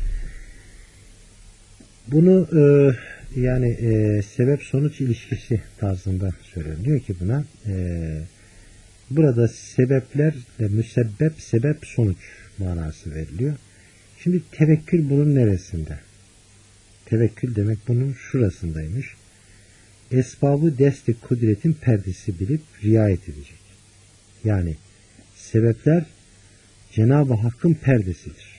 Speaker 2: Bunu yani sebep sonuç ilişkisi tarzında söylüyorum. Diyor ki buna burada sebeplerle müsebbep sebep sonuç manası veriliyor. Şimdi tevekkül bunun neresinde? Tevekkül demek bunun şurasındaymış. Esbabı desti kudretin perdesi bilip riayet edecek. Yani sebepler Cenab-ı Hakk'ın perdesidir.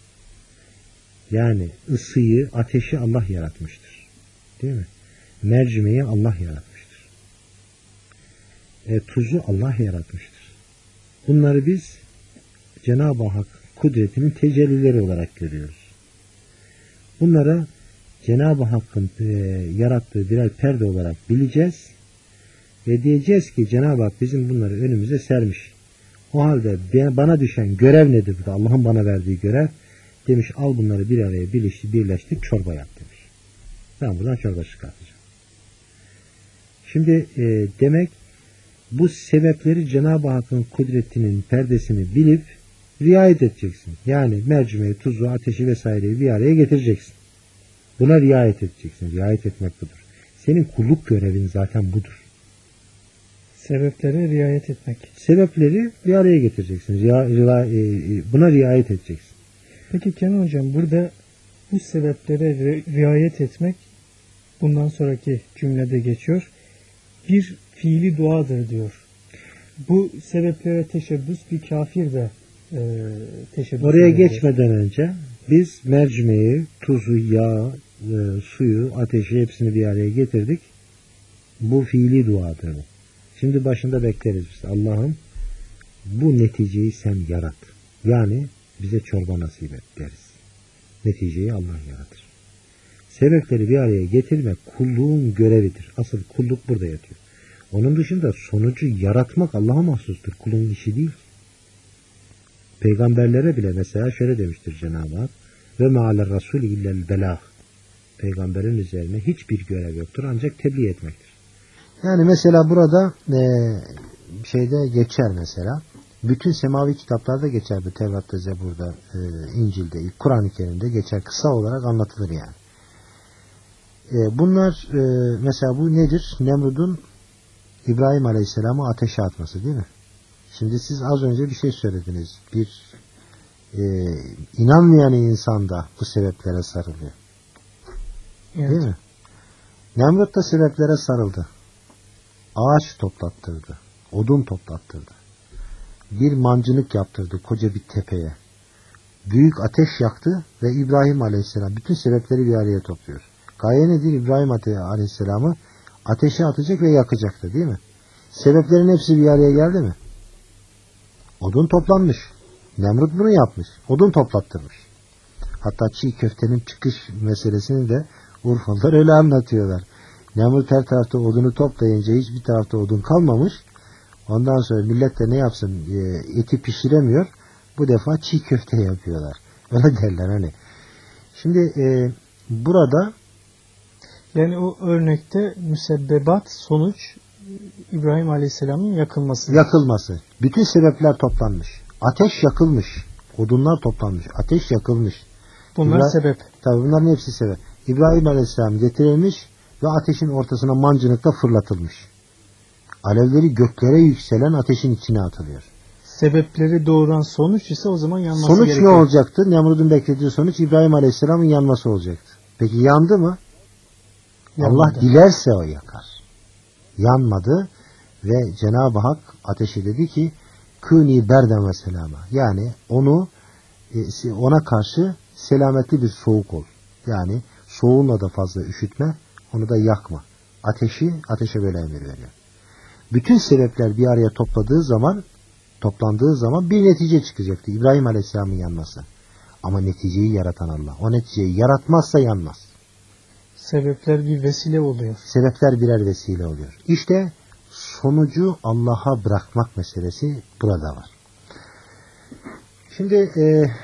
Speaker 2: Yani ısıyı, ateşi Allah yaratmıştır. Değil mi? Mercimeği Allah yaratmıştır. Tuzu Allah yaratmıştır. Bunları biz Cenab-ı Hak kudretinin tecellileri olarak görüyoruz. Bunlara Cenab-ı Hakk'ın yarattığı birer perde olarak bileceğiz ve diyeceğiz ki Cenab-ı Hak bizim bunları önümüze sermiş. O halde bana düşen görev nedir burada? Allah'ın bana verdiği görev demiş al bunları bir araya birleştir çorba yap demiş. Ben buradan çorba çıkartacağım. Şimdi demek bu sebepleri Cenab-ı Hakk'ın kudretinin perdesini bilip riayet edeceksin. Yani mercimeği, tuzu, ateşi vesaireyi bir araya getireceksin. Buna riayet edeceksin. Riayet etmek budur. Senin kulluk görevin zaten budur.
Speaker 1: Sebeplere riayet etmek.
Speaker 2: Sebepleri bir araya getireceksin. Buna riayet edeceksin.
Speaker 1: Peki Kenan Hocam burada bu sebeplere riayet etmek bundan sonraki cümlede geçiyor. Bir fiili duadır diyor. Bu sebeplere teşebbüs bir kafir de teşebbüs
Speaker 2: oraya
Speaker 1: ediyor.
Speaker 2: Geçmeden önce biz mercimeği, tuzu, yağı, suyu, ateşi hepsini bir araya getirdik. Bu fiili duadır. Şimdi başında bekleriz biz. Allah'ım bu neticeyi sen yarat. Yani bize çorba nasip et deriz. Neticeyi Allah yaratır. Sebepleri bir araya getirmek kulluğun görevidir. Asıl kulluk burada yatıyor. Onun dışında sonucu yaratmak Allah'a mahsustur. Kulun işi değil. Peygamberlere bile mesela şöyle demiştir Cenab-ı Hak ve me'aler rasul illel belah. Peygamberin üzerine hiçbir görev yoktur ancak tebliğ etmektir. Yani mesela burada şeyde geçer mesela. Bütün semavi kitaplarda geçer bu. Tevrat'ta, Zebur'da, İncil'de, Kur'an-ı Kerim'de geçer. Kısa olarak anlatılır yani. Bunlar mesela bu nedir? Nemrud'un İbrahim Aleyhisselam'ı ateşe atması değil mi? Şimdi siz az önce bir şey söylediniz. Bir inanmayan insan da bu sebeplere sarılıyor.
Speaker 1: Evet.
Speaker 2: Değil mi? Nemrut da sebeplere sarıldı. Ağaç toplattırdı. Odun toplattırdı. Bir mancınık yaptırdı koca bir tepeye. Büyük ateş yaktı ve İbrahim Aleyhisselam bütün sebepleri bir araya topluyor. Gaye nedir? İbrahim Aleyhisselam'ı ateşe atacak ve yakacaktı değil mi? Sebeplerin hepsi bir araya geldi mi? Odun toplanmış. Nemrut bunu yapmış. Odun toplattırmış. Hatta çiğ köftenin çıkış meselesini de Urfalılar öyle anlatıyorlar. Nemrut her tarafta odunu toplayınca hiçbir tarafta odun kalmamış. Ondan sonra millet de ne yapsın, eti pişiremiyor. Bu defa çiğ köfte yapıyorlar. Öyle derler hani. Şimdi burada
Speaker 1: Yani o örnekte müsebbebat sonuç İbrahim Aleyhisselam'ın yakılması.
Speaker 2: yakılması. Bütün sebepler toplanmış. Ateş yakılmış. Odunlar toplanmış. Ateş yakılmış.
Speaker 1: Bunlar sebep.
Speaker 2: Tabii bunların hepsi sebep. İbrahim Aleyhisselam getirilmiş ve ateşin ortasına mancınıkla fırlatılmış. Alevleri göklere yükselen ateşin içine atılıyor.
Speaker 1: Sebepleri doğuran sonuç ise o zaman yanması
Speaker 2: Sonuç
Speaker 1: gerekiyor.
Speaker 2: ne olacaktı? Nemrut'un beklediği sonuç İbrahim Aleyhisselam'ın yanması olacaktı. Peki yandı mı?
Speaker 1: Yanmadı.
Speaker 2: Allah dilerse o yakar. Yanmadı ve Cenab-ı Hak ateşe dedi ki kûni berden ve selama. Yani ona karşı selametli bir soğuk ol. Yani soğuğunla da fazla üşütme, onu da yakma. Ateşe böyle emir veriyor. Bütün sebepler bir araya toplandığı zaman bir netice çıkacaktı. İbrahim Aleyhisselam'ın yanması. Ama neticeyi yaratan Allah. O neticeyi yaratmazsa yanmaz.
Speaker 1: Sebepler bir vesile oluyor.
Speaker 2: Sebepler birer vesile oluyor. İşte sonucu Allah'a bırakmak meselesi burada var. Şimdi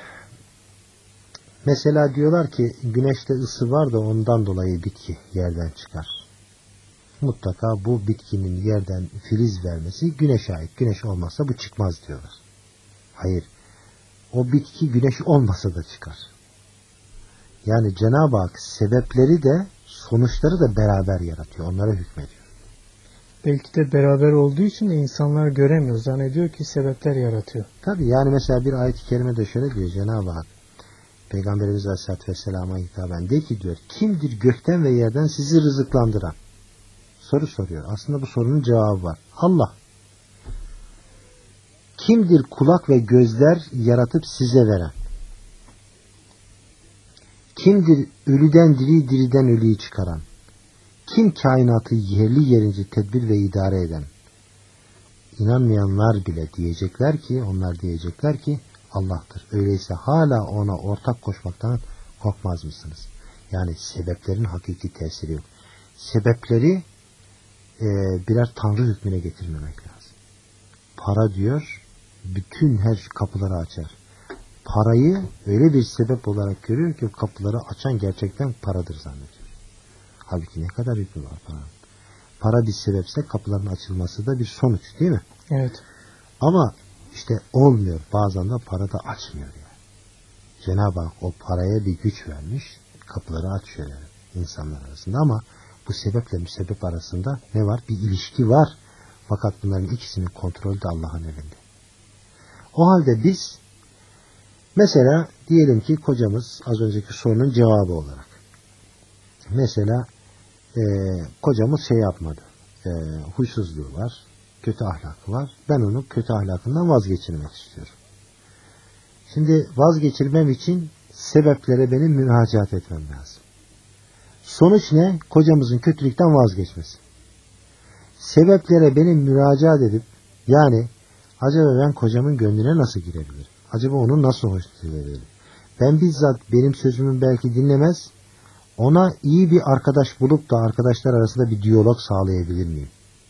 Speaker 2: mesela diyorlar ki güneşte ısı var da ondan dolayı bitki yerden çıkar. Mutlaka bu bitkinin yerden filiz vermesi güneşe ait. Güneş olmazsa bu çıkmaz diyorlar. Hayır. O bitki güneş olmasa da çıkar. Yani Cenab-ı Hak sebepleri de sonuçları da beraber yaratıyor. Onlara hükmediyor.
Speaker 1: Belki de beraber olduğu için de insanlar göremiyor. Zannediyor ki sebepler yaratıyor.
Speaker 2: Tabii yani mesela bir ayet-i kerimede şöyle diyor Cenab-ı Hak. Peygamberimiz Aleyhisselatü Vesselam'a hitaben de ki diyor, kimdir gökten ve yerden sizi rızıklandıran? Soru soruyor. Aslında bu sorunun cevabı var. Allah. Kimdir kulak ve gözler yaratıp size veren? Kimdir ölüden diri, diriden ölüyü çıkaran? Kim kainatı yerli yerince tedbir ve idare eden? İnanmayanlar bile onlar diyecekler ki Allah'tır. Öyleyse hala ona ortak koşmaktan korkmaz mısınız? Yani sebeplerin hakiki tesiri yok. Sebepleri birer tanrı hükmüne getirmemek lazım. Para diyor, bütün her kapıları açar. Parayı öyle bir sebep olarak görüyor ki kapıları açan gerçekten paradır zannediyor. Halbuki ne kadar hükmü var paranın. Para bir sebepse kapıların açılması da bir sonuç değil mi?
Speaker 1: Evet.
Speaker 2: Ama işte olmuyor. Bazen de para da açmıyor yani. Cenab-ı Hak o paraya bir güç vermiş. Kapıları açıyor yani insanlar arasında ama bu sebeple müsebbep arasında ne var? Bir ilişki var. Fakat bunların ikisinin kontrolü de Allah'ın elinde. O halde biz mesela diyelim ki kocamız az önceki sorunun cevabı olarak mesela kocamız şey yapmadı. Huysuzluğu var. Kötü ahlakı var. Ben onu kötü ahlakından vazgeçirmek istiyorum. Şimdi vazgeçirmem için sebeplere benim müracaat etmem lazım. Sonuç ne? Kocamızın kötülükten vazgeçmesi. Sebeplere benim müracaat edip yani acaba ben kocamın gönlüne nasıl girebilirim? Acaba onu nasıl hoşlanabilirim? Ben bizzat benim sözümü belki dinlemez, ona iyi bir arkadaş bulup da arkadaşlar arasında bir diyalog sağlayabilir miyim?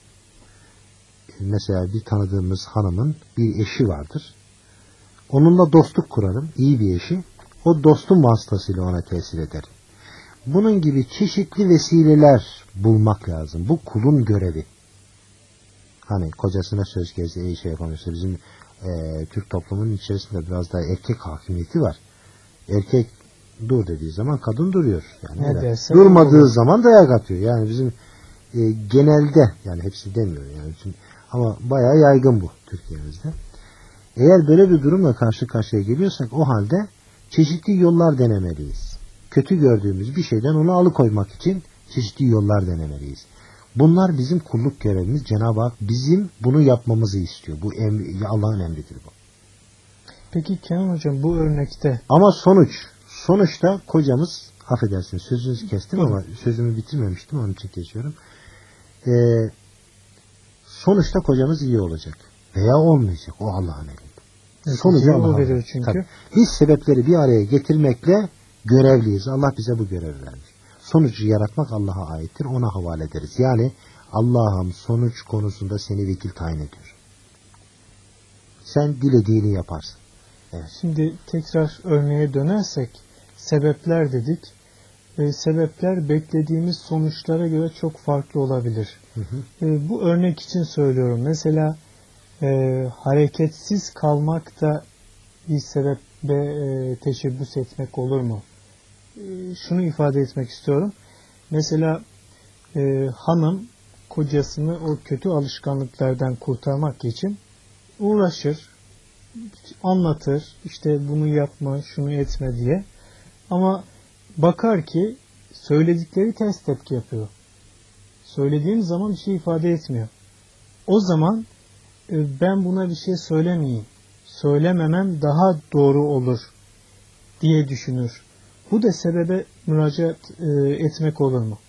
Speaker 2: Mesela bir tanıdığımız hanımın bir eşi vardır. Onunla dostluk kurarım, iyi bir eşi. O dostum vasıtasıyla ona tesir ederim. Bunun gibi çeşitli vesileler bulmak lazım. Bu kulun görevi. Hani kocasına söz gezdi, şey yapamıyorsa bizim Türk toplumunun içerisinde biraz daha erkek hakimiyeti var. Erkek dur dediği zaman kadın duruyor. Yani durmadığı zaman dayak atıyor. Yani bizim genelde yani hepsi demiyor yani ama bayağı yaygın bu Türkiye'mizde. Eğer böyle bir durumla karşı karşıya geliyorsak o halde çeşitli yollar denemeliyiz. Kötü gördüğümüz bir şeyden onu alıkoymak için çeşitli yollar denemeliyiz. Bunlar bizim kulluk görevimiz. Cenab-ı Hak bizim bunu yapmamızı istiyor. Bu Allah'ın emridir bu.
Speaker 1: Peki Kenan Hocam bu örnekte
Speaker 2: ama sonuçta kocamız affedersiniz sözünüzü kestim ama sözümü bitirmemiştim onun için geçiyorum. Sonuçta kocamız iyi olacak veya olmayacak. O Allah'ın elinde. Sonucu Allah veriyor çünkü. Tabii. Biz sebepleri bir araya getirmekle görevliyiz. Allah bize bu görevi vermiş. Sonucu yaratmak Allah'a aittir. Ona havale ederiz. Yani Allah'ım sonuç konusunda seni vekil tayin ediyor. Sen dilediğini yaparsın. Evet.
Speaker 1: Şimdi tekrar örneğe dönersek sebepler dedik. Sebepler beklediğimiz sonuçlara göre çok farklı olabilir.
Speaker 2: Hı hı.
Speaker 1: Bu örnek için söylüyorum. Mesela hareketsiz kalmak da bir sebebe teşebbüs etmek olur mu? Şunu ifade etmek istiyorum. Mesela hanım kocasını o kötü alışkanlıklardan kurtarmak için uğraşır, anlatır, işte bunu yapma, şunu etme diye. Ama bakar ki söyledikleri ters tepki yapıyor. Söylediğim zaman bir şey ifade etmiyor. O zaman ben buna bir şey söylemeyeyim, söylememem daha doğru olur diye düşünür. Bu da sebebe müracaat etmek olur mu?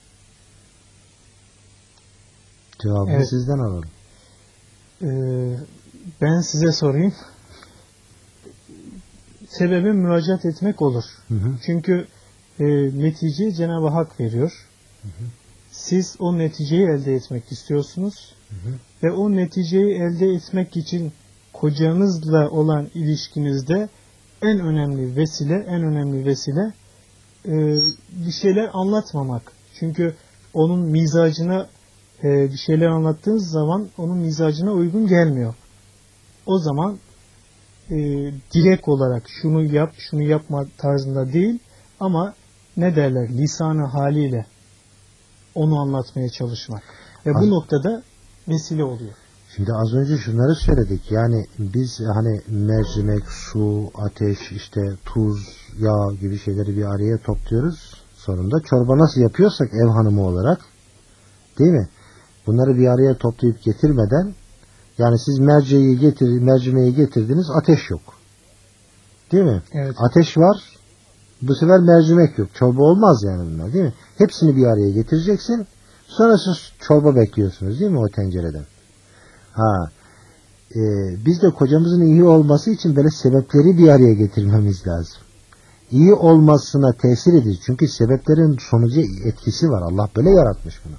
Speaker 2: Cevabını
Speaker 1: Evet.
Speaker 2: sizden alalım.
Speaker 1: Ben size sorayım. Sebebe müracaat etmek olur.
Speaker 2: Hı hı.
Speaker 1: Çünkü neticeyi Cenab-ı Hak veriyor.
Speaker 2: Hı hı.
Speaker 1: Siz o neticeyi elde etmek istiyorsunuz.
Speaker 2: Hı hı.
Speaker 1: Ve o neticeyi elde etmek için kocanızla olan ilişkinizde en önemli vesile bir şeyler anlatmamak. Çünkü onun mizacına bir şeyler anlattığınız zaman onun mizacına uygun gelmiyor. O zaman direkt olarak şunu yap, şunu yapma tarzında değil ama ne derler lisanı haliyle onu anlatmaya çalışmak. Ve bu noktada vesile oluyor.
Speaker 2: Şimdi az önce şunları söyledik. Yani biz hani mercimek, su, ateş, işte tuz, yağ gibi şeyleri bir araya topluyoruz. Sonunda çorba nasıl yapıyorsak ev hanımı olarak, değil mi? Bunları bir araya toplayıp getirmeden, yani siz mercimeği getirdiniz, ateş yok. Değil mi?
Speaker 1: Evet.
Speaker 2: Ateş var, bu sefer mercimek yok. Çorba olmaz yani bunlar, değil mi? Hepsini bir araya getireceksin. Sonra siz çorba bekliyorsunuz, değil mi, o tencereden? Biz de kocamızın iyi olması için böyle sebepleri bir araya getirmemiz lazım. İyi olmasına tesir edici. Çünkü sebeplerin sonucu etkisi var. Allah böyle yaratmış bunu.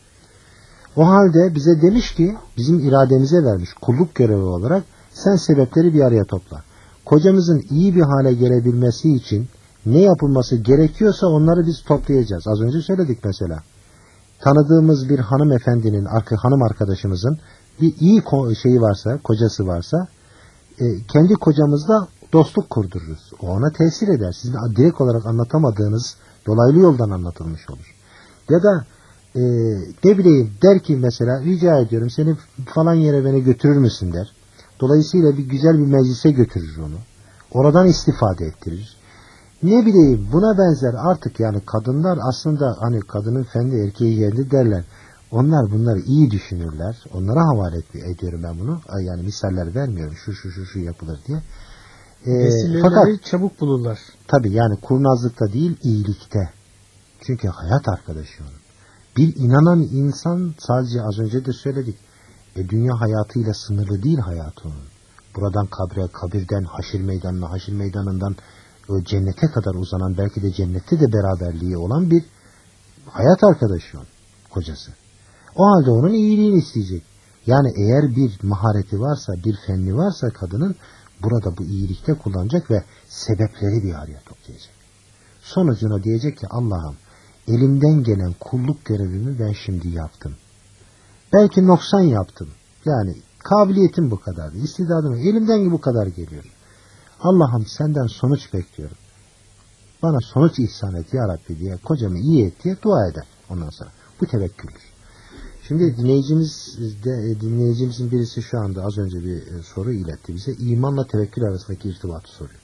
Speaker 2: O halde bize demiş ki, bizim irademize vermiş kulluk görevi olarak, sen sebepleri bir araya topla. Kocamızın iyi bir hale gelebilmesi için ne yapılması gerekiyorsa onları biz toplayacağız. Az önce söyledik mesela. Tanıdığımız bir hanımefendinin, hanım arkadaşımızın bir iyi şeyi varsa, kocası varsa, kendi kocamızla dostluk kurdururuz. O ona tesir eder. Sizin direkt olarak anlatamadığınız dolaylı yoldan anlatılmış olur. Ya da ne bileyim der ki mesela, rica ediyorum seni falan yere beni götürür müsün der. Dolayısıyla bir güzel bir meclise götürür onu. Oradan istifade ettirir. Ne bileyim buna benzer artık, yani kadınlar aslında hani kadının fendi erkeği yendi derler. Onlar bunları iyi düşünürler. Onlara havale ediyorum ben bunu. Yani misaller vermiyorum. Şu yapılır diye.
Speaker 1: Vesileleri çabuk bulurlar.
Speaker 2: Tabii yani kurnazlıkta değil, iyilikte. Çünkü hayat arkadaşı onun. Bir inanan insan, sadece az önce de söyledik, dünya hayatıyla sınırlı değil hayatı onun. Buradan kabre, kabirden haşir meydanına, haşir meydanından cennete kadar uzanan, belki de cennette de beraberliği olan bir hayat arkadaşı onun, kocası. O halde onun iyiliğini isteyecek. Yani eğer bir mahareti varsa, bir fenli varsa kadının, burada bu iyilikte kullanacak ve sebepleri bir araya toplayacak. Sonucuna diyecek ki, Allah'ım elimden gelen kulluk görevimi ben şimdi yaptım. Belki noksan yaptım. Yani kabiliyetim bu kadardı. İstidadım elimden bu kadar geliyor. Allah'ım senden sonuç bekliyorum. Bana sonuç ihsan et ya Rabbi diye, kocamı iyi et diye dua eder ondan sonra. Bu tevekküldür. Şimdi dinleyicimizin birisi şu anda az önce bir soru iletti bize. İmanla tevekkül arasındaki irtibatı soruyor.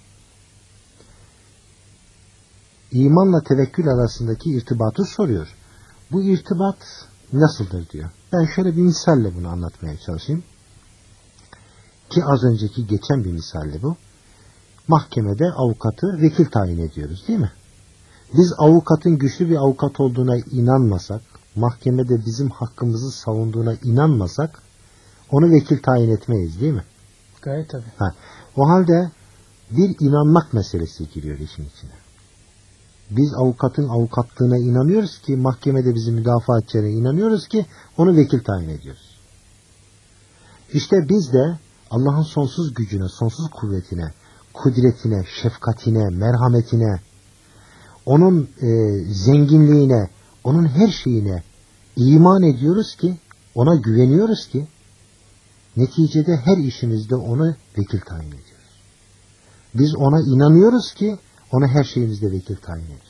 Speaker 2: İmanla tevekkül arasındaki irtibatı soruyor. Bu irtibat nasıldır diyor. Ben şöyle bir misalle bunu anlatmaya çalışayım. Ki az önceki geçen bir misalle bu. Mahkemede avukatı vekil tayin ediyoruz, değil mi? Biz avukatın güçlü bir avukat olduğuna inanmasak, mahkemede bizim hakkımızı savunduğuna inanmasak, onu vekil tayin etmeyiz, değil mi?
Speaker 1: Gayet tabii.
Speaker 2: O halde bir inanmak meselesi giriyor işin içine. Biz avukatın avukatlığına inanıyoruz ki, mahkemede bizi müdafaa edeceğine inanıyoruz ki onu vekil tayin ediyoruz. İşte biz de Allah'ın sonsuz gücüne, sonsuz kuvvetine, kudretine, şefkatine, merhametine, onun zenginliğine, onun her şeyine iman ediyoruz ki, ona güveniyoruz ki, neticede her işimizde onu vekil tayin ediyoruz. Biz ona inanıyoruz ki, ona her şeyimizde vekil tayin ediyoruz.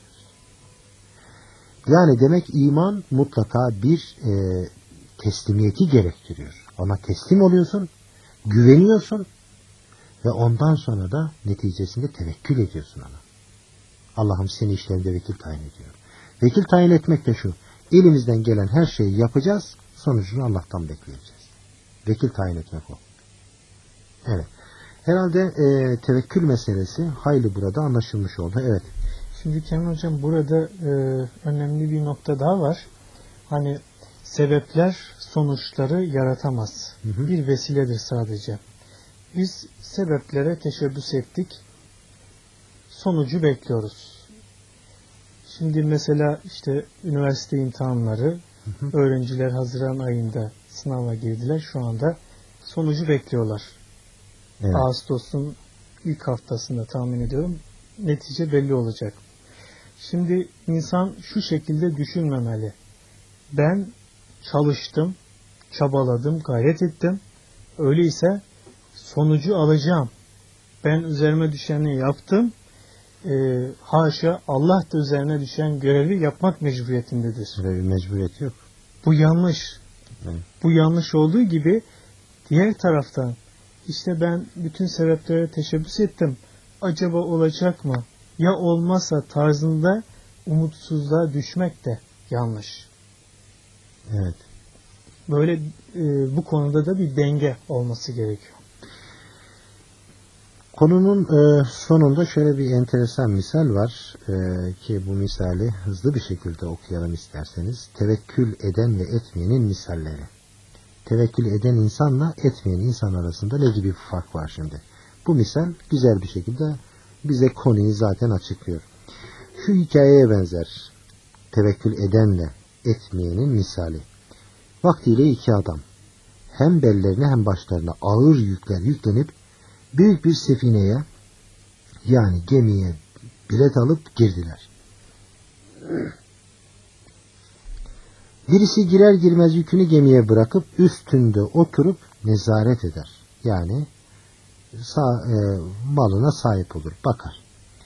Speaker 2: Yani demek iman mutlaka bir teslimiyeti gerektiriyor. Ona teslim oluyorsun, güveniyorsun ve ondan sonra da neticesinde tevekkül ediyorsun ona. Allah'ım seni işlerinde vekil tayin ediyor. Vekil tayin etmek de şu, elimizden gelen her şeyi yapacağız, sonucunu Allah'tan bekleyeceğiz. Vekil tayin etmek o. Evet. Herhalde tevekkül meselesi hayli burada anlaşılmış oldu. Evet.
Speaker 1: Şimdi Kenan Hocam burada önemli bir nokta daha var. Hani sebepler sonuçları yaratamaz. Bir vesiledir sadece. Biz sebeplere teşebbüs ettik. Sonucu bekliyoruz. Şimdi mesela işte üniversite imtihanları, öğrenciler Haziran ayında sınava girdiler. Şu anda sonucu bekliyorlar.
Speaker 2: Evet.
Speaker 1: Ağustos'un ilk haftasında tahmin ediyorum. Netice belli olacak. Şimdi insan şu şekilde düşünmemeli. Ben çalıştım, çabaladım, gayret ettim. Öyleyse sonucu alacağım. Ben üzerime düşeni yaptım. Haşa Allah da üzerine düşen görevi yapmak mecburiyetindedir.
Speaker 2: Böyle bir mecburiyeti yok.
Speaker 1: Bu yanlış.
Speaker 2: Evet.
Speaker 1: Bu yanlış olduğu gibi diğer taraftan işte ben bütün sebeplere teşebbüs ettim. Acaba olacak mı? Ya olmazsa tarzında umutsuzluğa düşmek de yanlış.
Speaker 2: Evet.
Speaker 1: Böyle bu konuda da bir denge olması gerekiyor.
Speaker 2: Konunun sonunda şöyle bir enteresan misal var ki bu misali hızlı bir şekilde okuyalım isterseniz. Tevekkül eden ve etmeyenin misalleri. Tevekkül eden insanla etmeyen insan arasında ne gibi bir fark var şimdi? Bu misal güzel bir şekilde bize konuyu zaten açıklıyor. Şu hikayeye benzer. Tevekkül edenle etmeyenin misali. Vaktiyle iki adam hem bellerine hem başlarına ağır yükler yüklenip büyük bir sefineye yani gemiye bilet alıp girdiler. Birisi girer girmez yükünü gemiye bırakıp üstünde oturup nezaret eder. Yani malına sahip olur, bakar.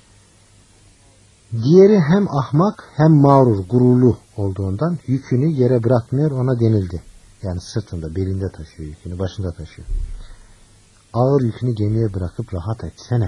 Speaker 2: Diğeri hem ahmak hem mağrur, gururlu olduğundan yükünü yere bırakmıyor, ona denildi. Yani sırtında, belinde taşıyor yükünü, başında taşıyor. Ağır yükünü gemiye bırakıp rahat etsene.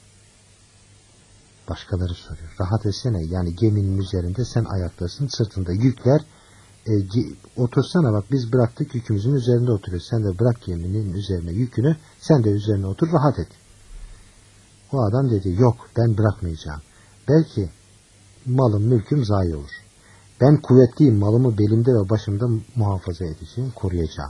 Speaker 2: Başkaları soruyor. Rahat etsene. Yani geminin üzerinde sen ayaktasın. Sırtında yükler. Otursana bak biz bıraktık yükümüzün üzerinde oturuyoruz. Sen de bırak geminin üzerine yükünü. Sen de üzerine otur rahat et. O adam dedi yok ben bırakmayacağım. Belki malım mülküm zayi olur. Ben kuvvetliyim, malımı belimde ve başımda muhafaza edeceğim, koruyacağım.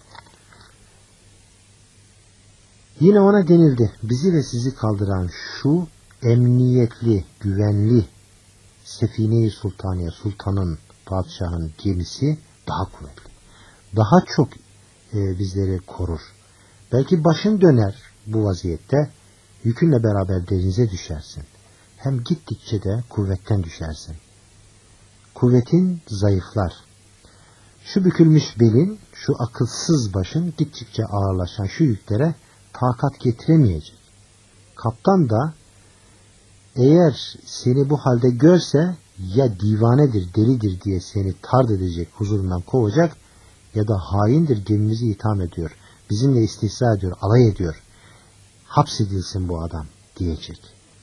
Speaker 2: Yine ona denildi, bizi ve sizi kaldıran şu emniyetli, güvenli Sefine-i Sultaniye, sultanın, padişahın gemisi daha kuvvetli. Daha çok bizleri korur. Belki başın döner bu vaziyette, yükünle beraber denize düşersin. Hem gittikçe de kuvvetten düşersin. Kuvvetin zayıflar. Şu bükülmüş belin, şu akılsız başın gittikçe ağırlaşan şu yüklere takat getiremeyecek. Kaptan da eğer seni bu halde görse ya divanedir, delidir diye seni tard edecek, huzurundan kovacak ya da haindir, gemimizi itham ediyor, bizimle istihza ediyor, alay ediyor. Hapsedilsin bu adam diyecek.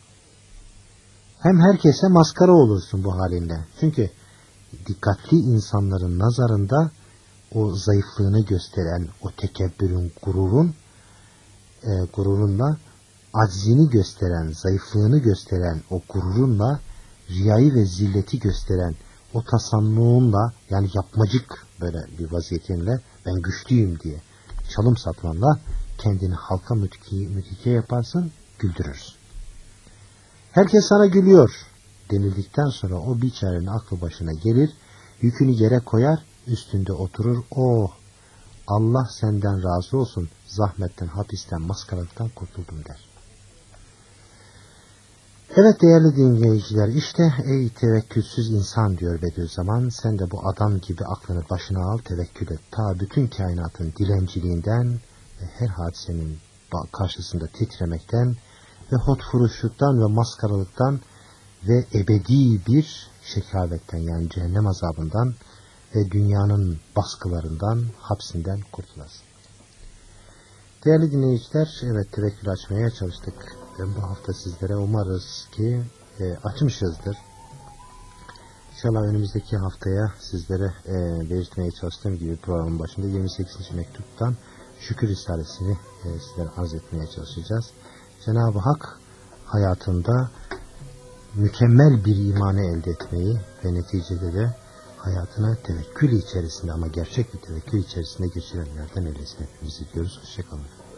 Speaker 2: Hem herkese maskara olursun bu halinle. Çünkü dikkatli insanların nazarında o zayıflığını gösteren, o tekebbürün, gururunla aczini gösteren, zayıflığını gösteren, o gururunla riyayı ve zilleti gösteren, o tasannuğunla yani yapmacık böyle bir vaziyetinle ben güçlüyüm diye çalım satmanla kendini halka mütike yaparsın, güldürürsün. Herkes sana gülüyor. denildikten sonra o biçarenin aklı başına gelir, yükünü yere koyar, üstünde oturur. Oh, Allah senden razı olsun, zahmetten, hapisten, maskaralıktan kurtuldum der. Evet değerli dinleyiciler, işte ey tevekkülsüz insan diyor Bediüzzaman, sen de bu adam gibi aklını başına al, tevekkül et. Ta bütün kainatın dilenciliğinden ve her hadisenin karşısında titremekten ve hotfuruşluktan ve maskaralıktan ve ebedi bir şekavetten, yani cehennem azabından ve dünyanın baskılarından, hapsinden kurtulasın. Değerli dinleyiciler, evet tevekkül açmaya çalıştık. Ben bu hafta sizlere umarız ki açmışızdır. İnşallah önümüzdeki haftaya sizlere belirtmeye çalıştığım gibi programın başında 28. mektuptan şükür risalesini sizlere arz etmeye çalışacağız. Cenab-ı Hak hayatında mükemmel bir imanı elde etmeyi ve neticede de hayatına tevekkül içerisinde, ama gerçek bir tevekkül içerisinde geçirenlerden eylesin hepimizi diyoruz. Hoşçakalın.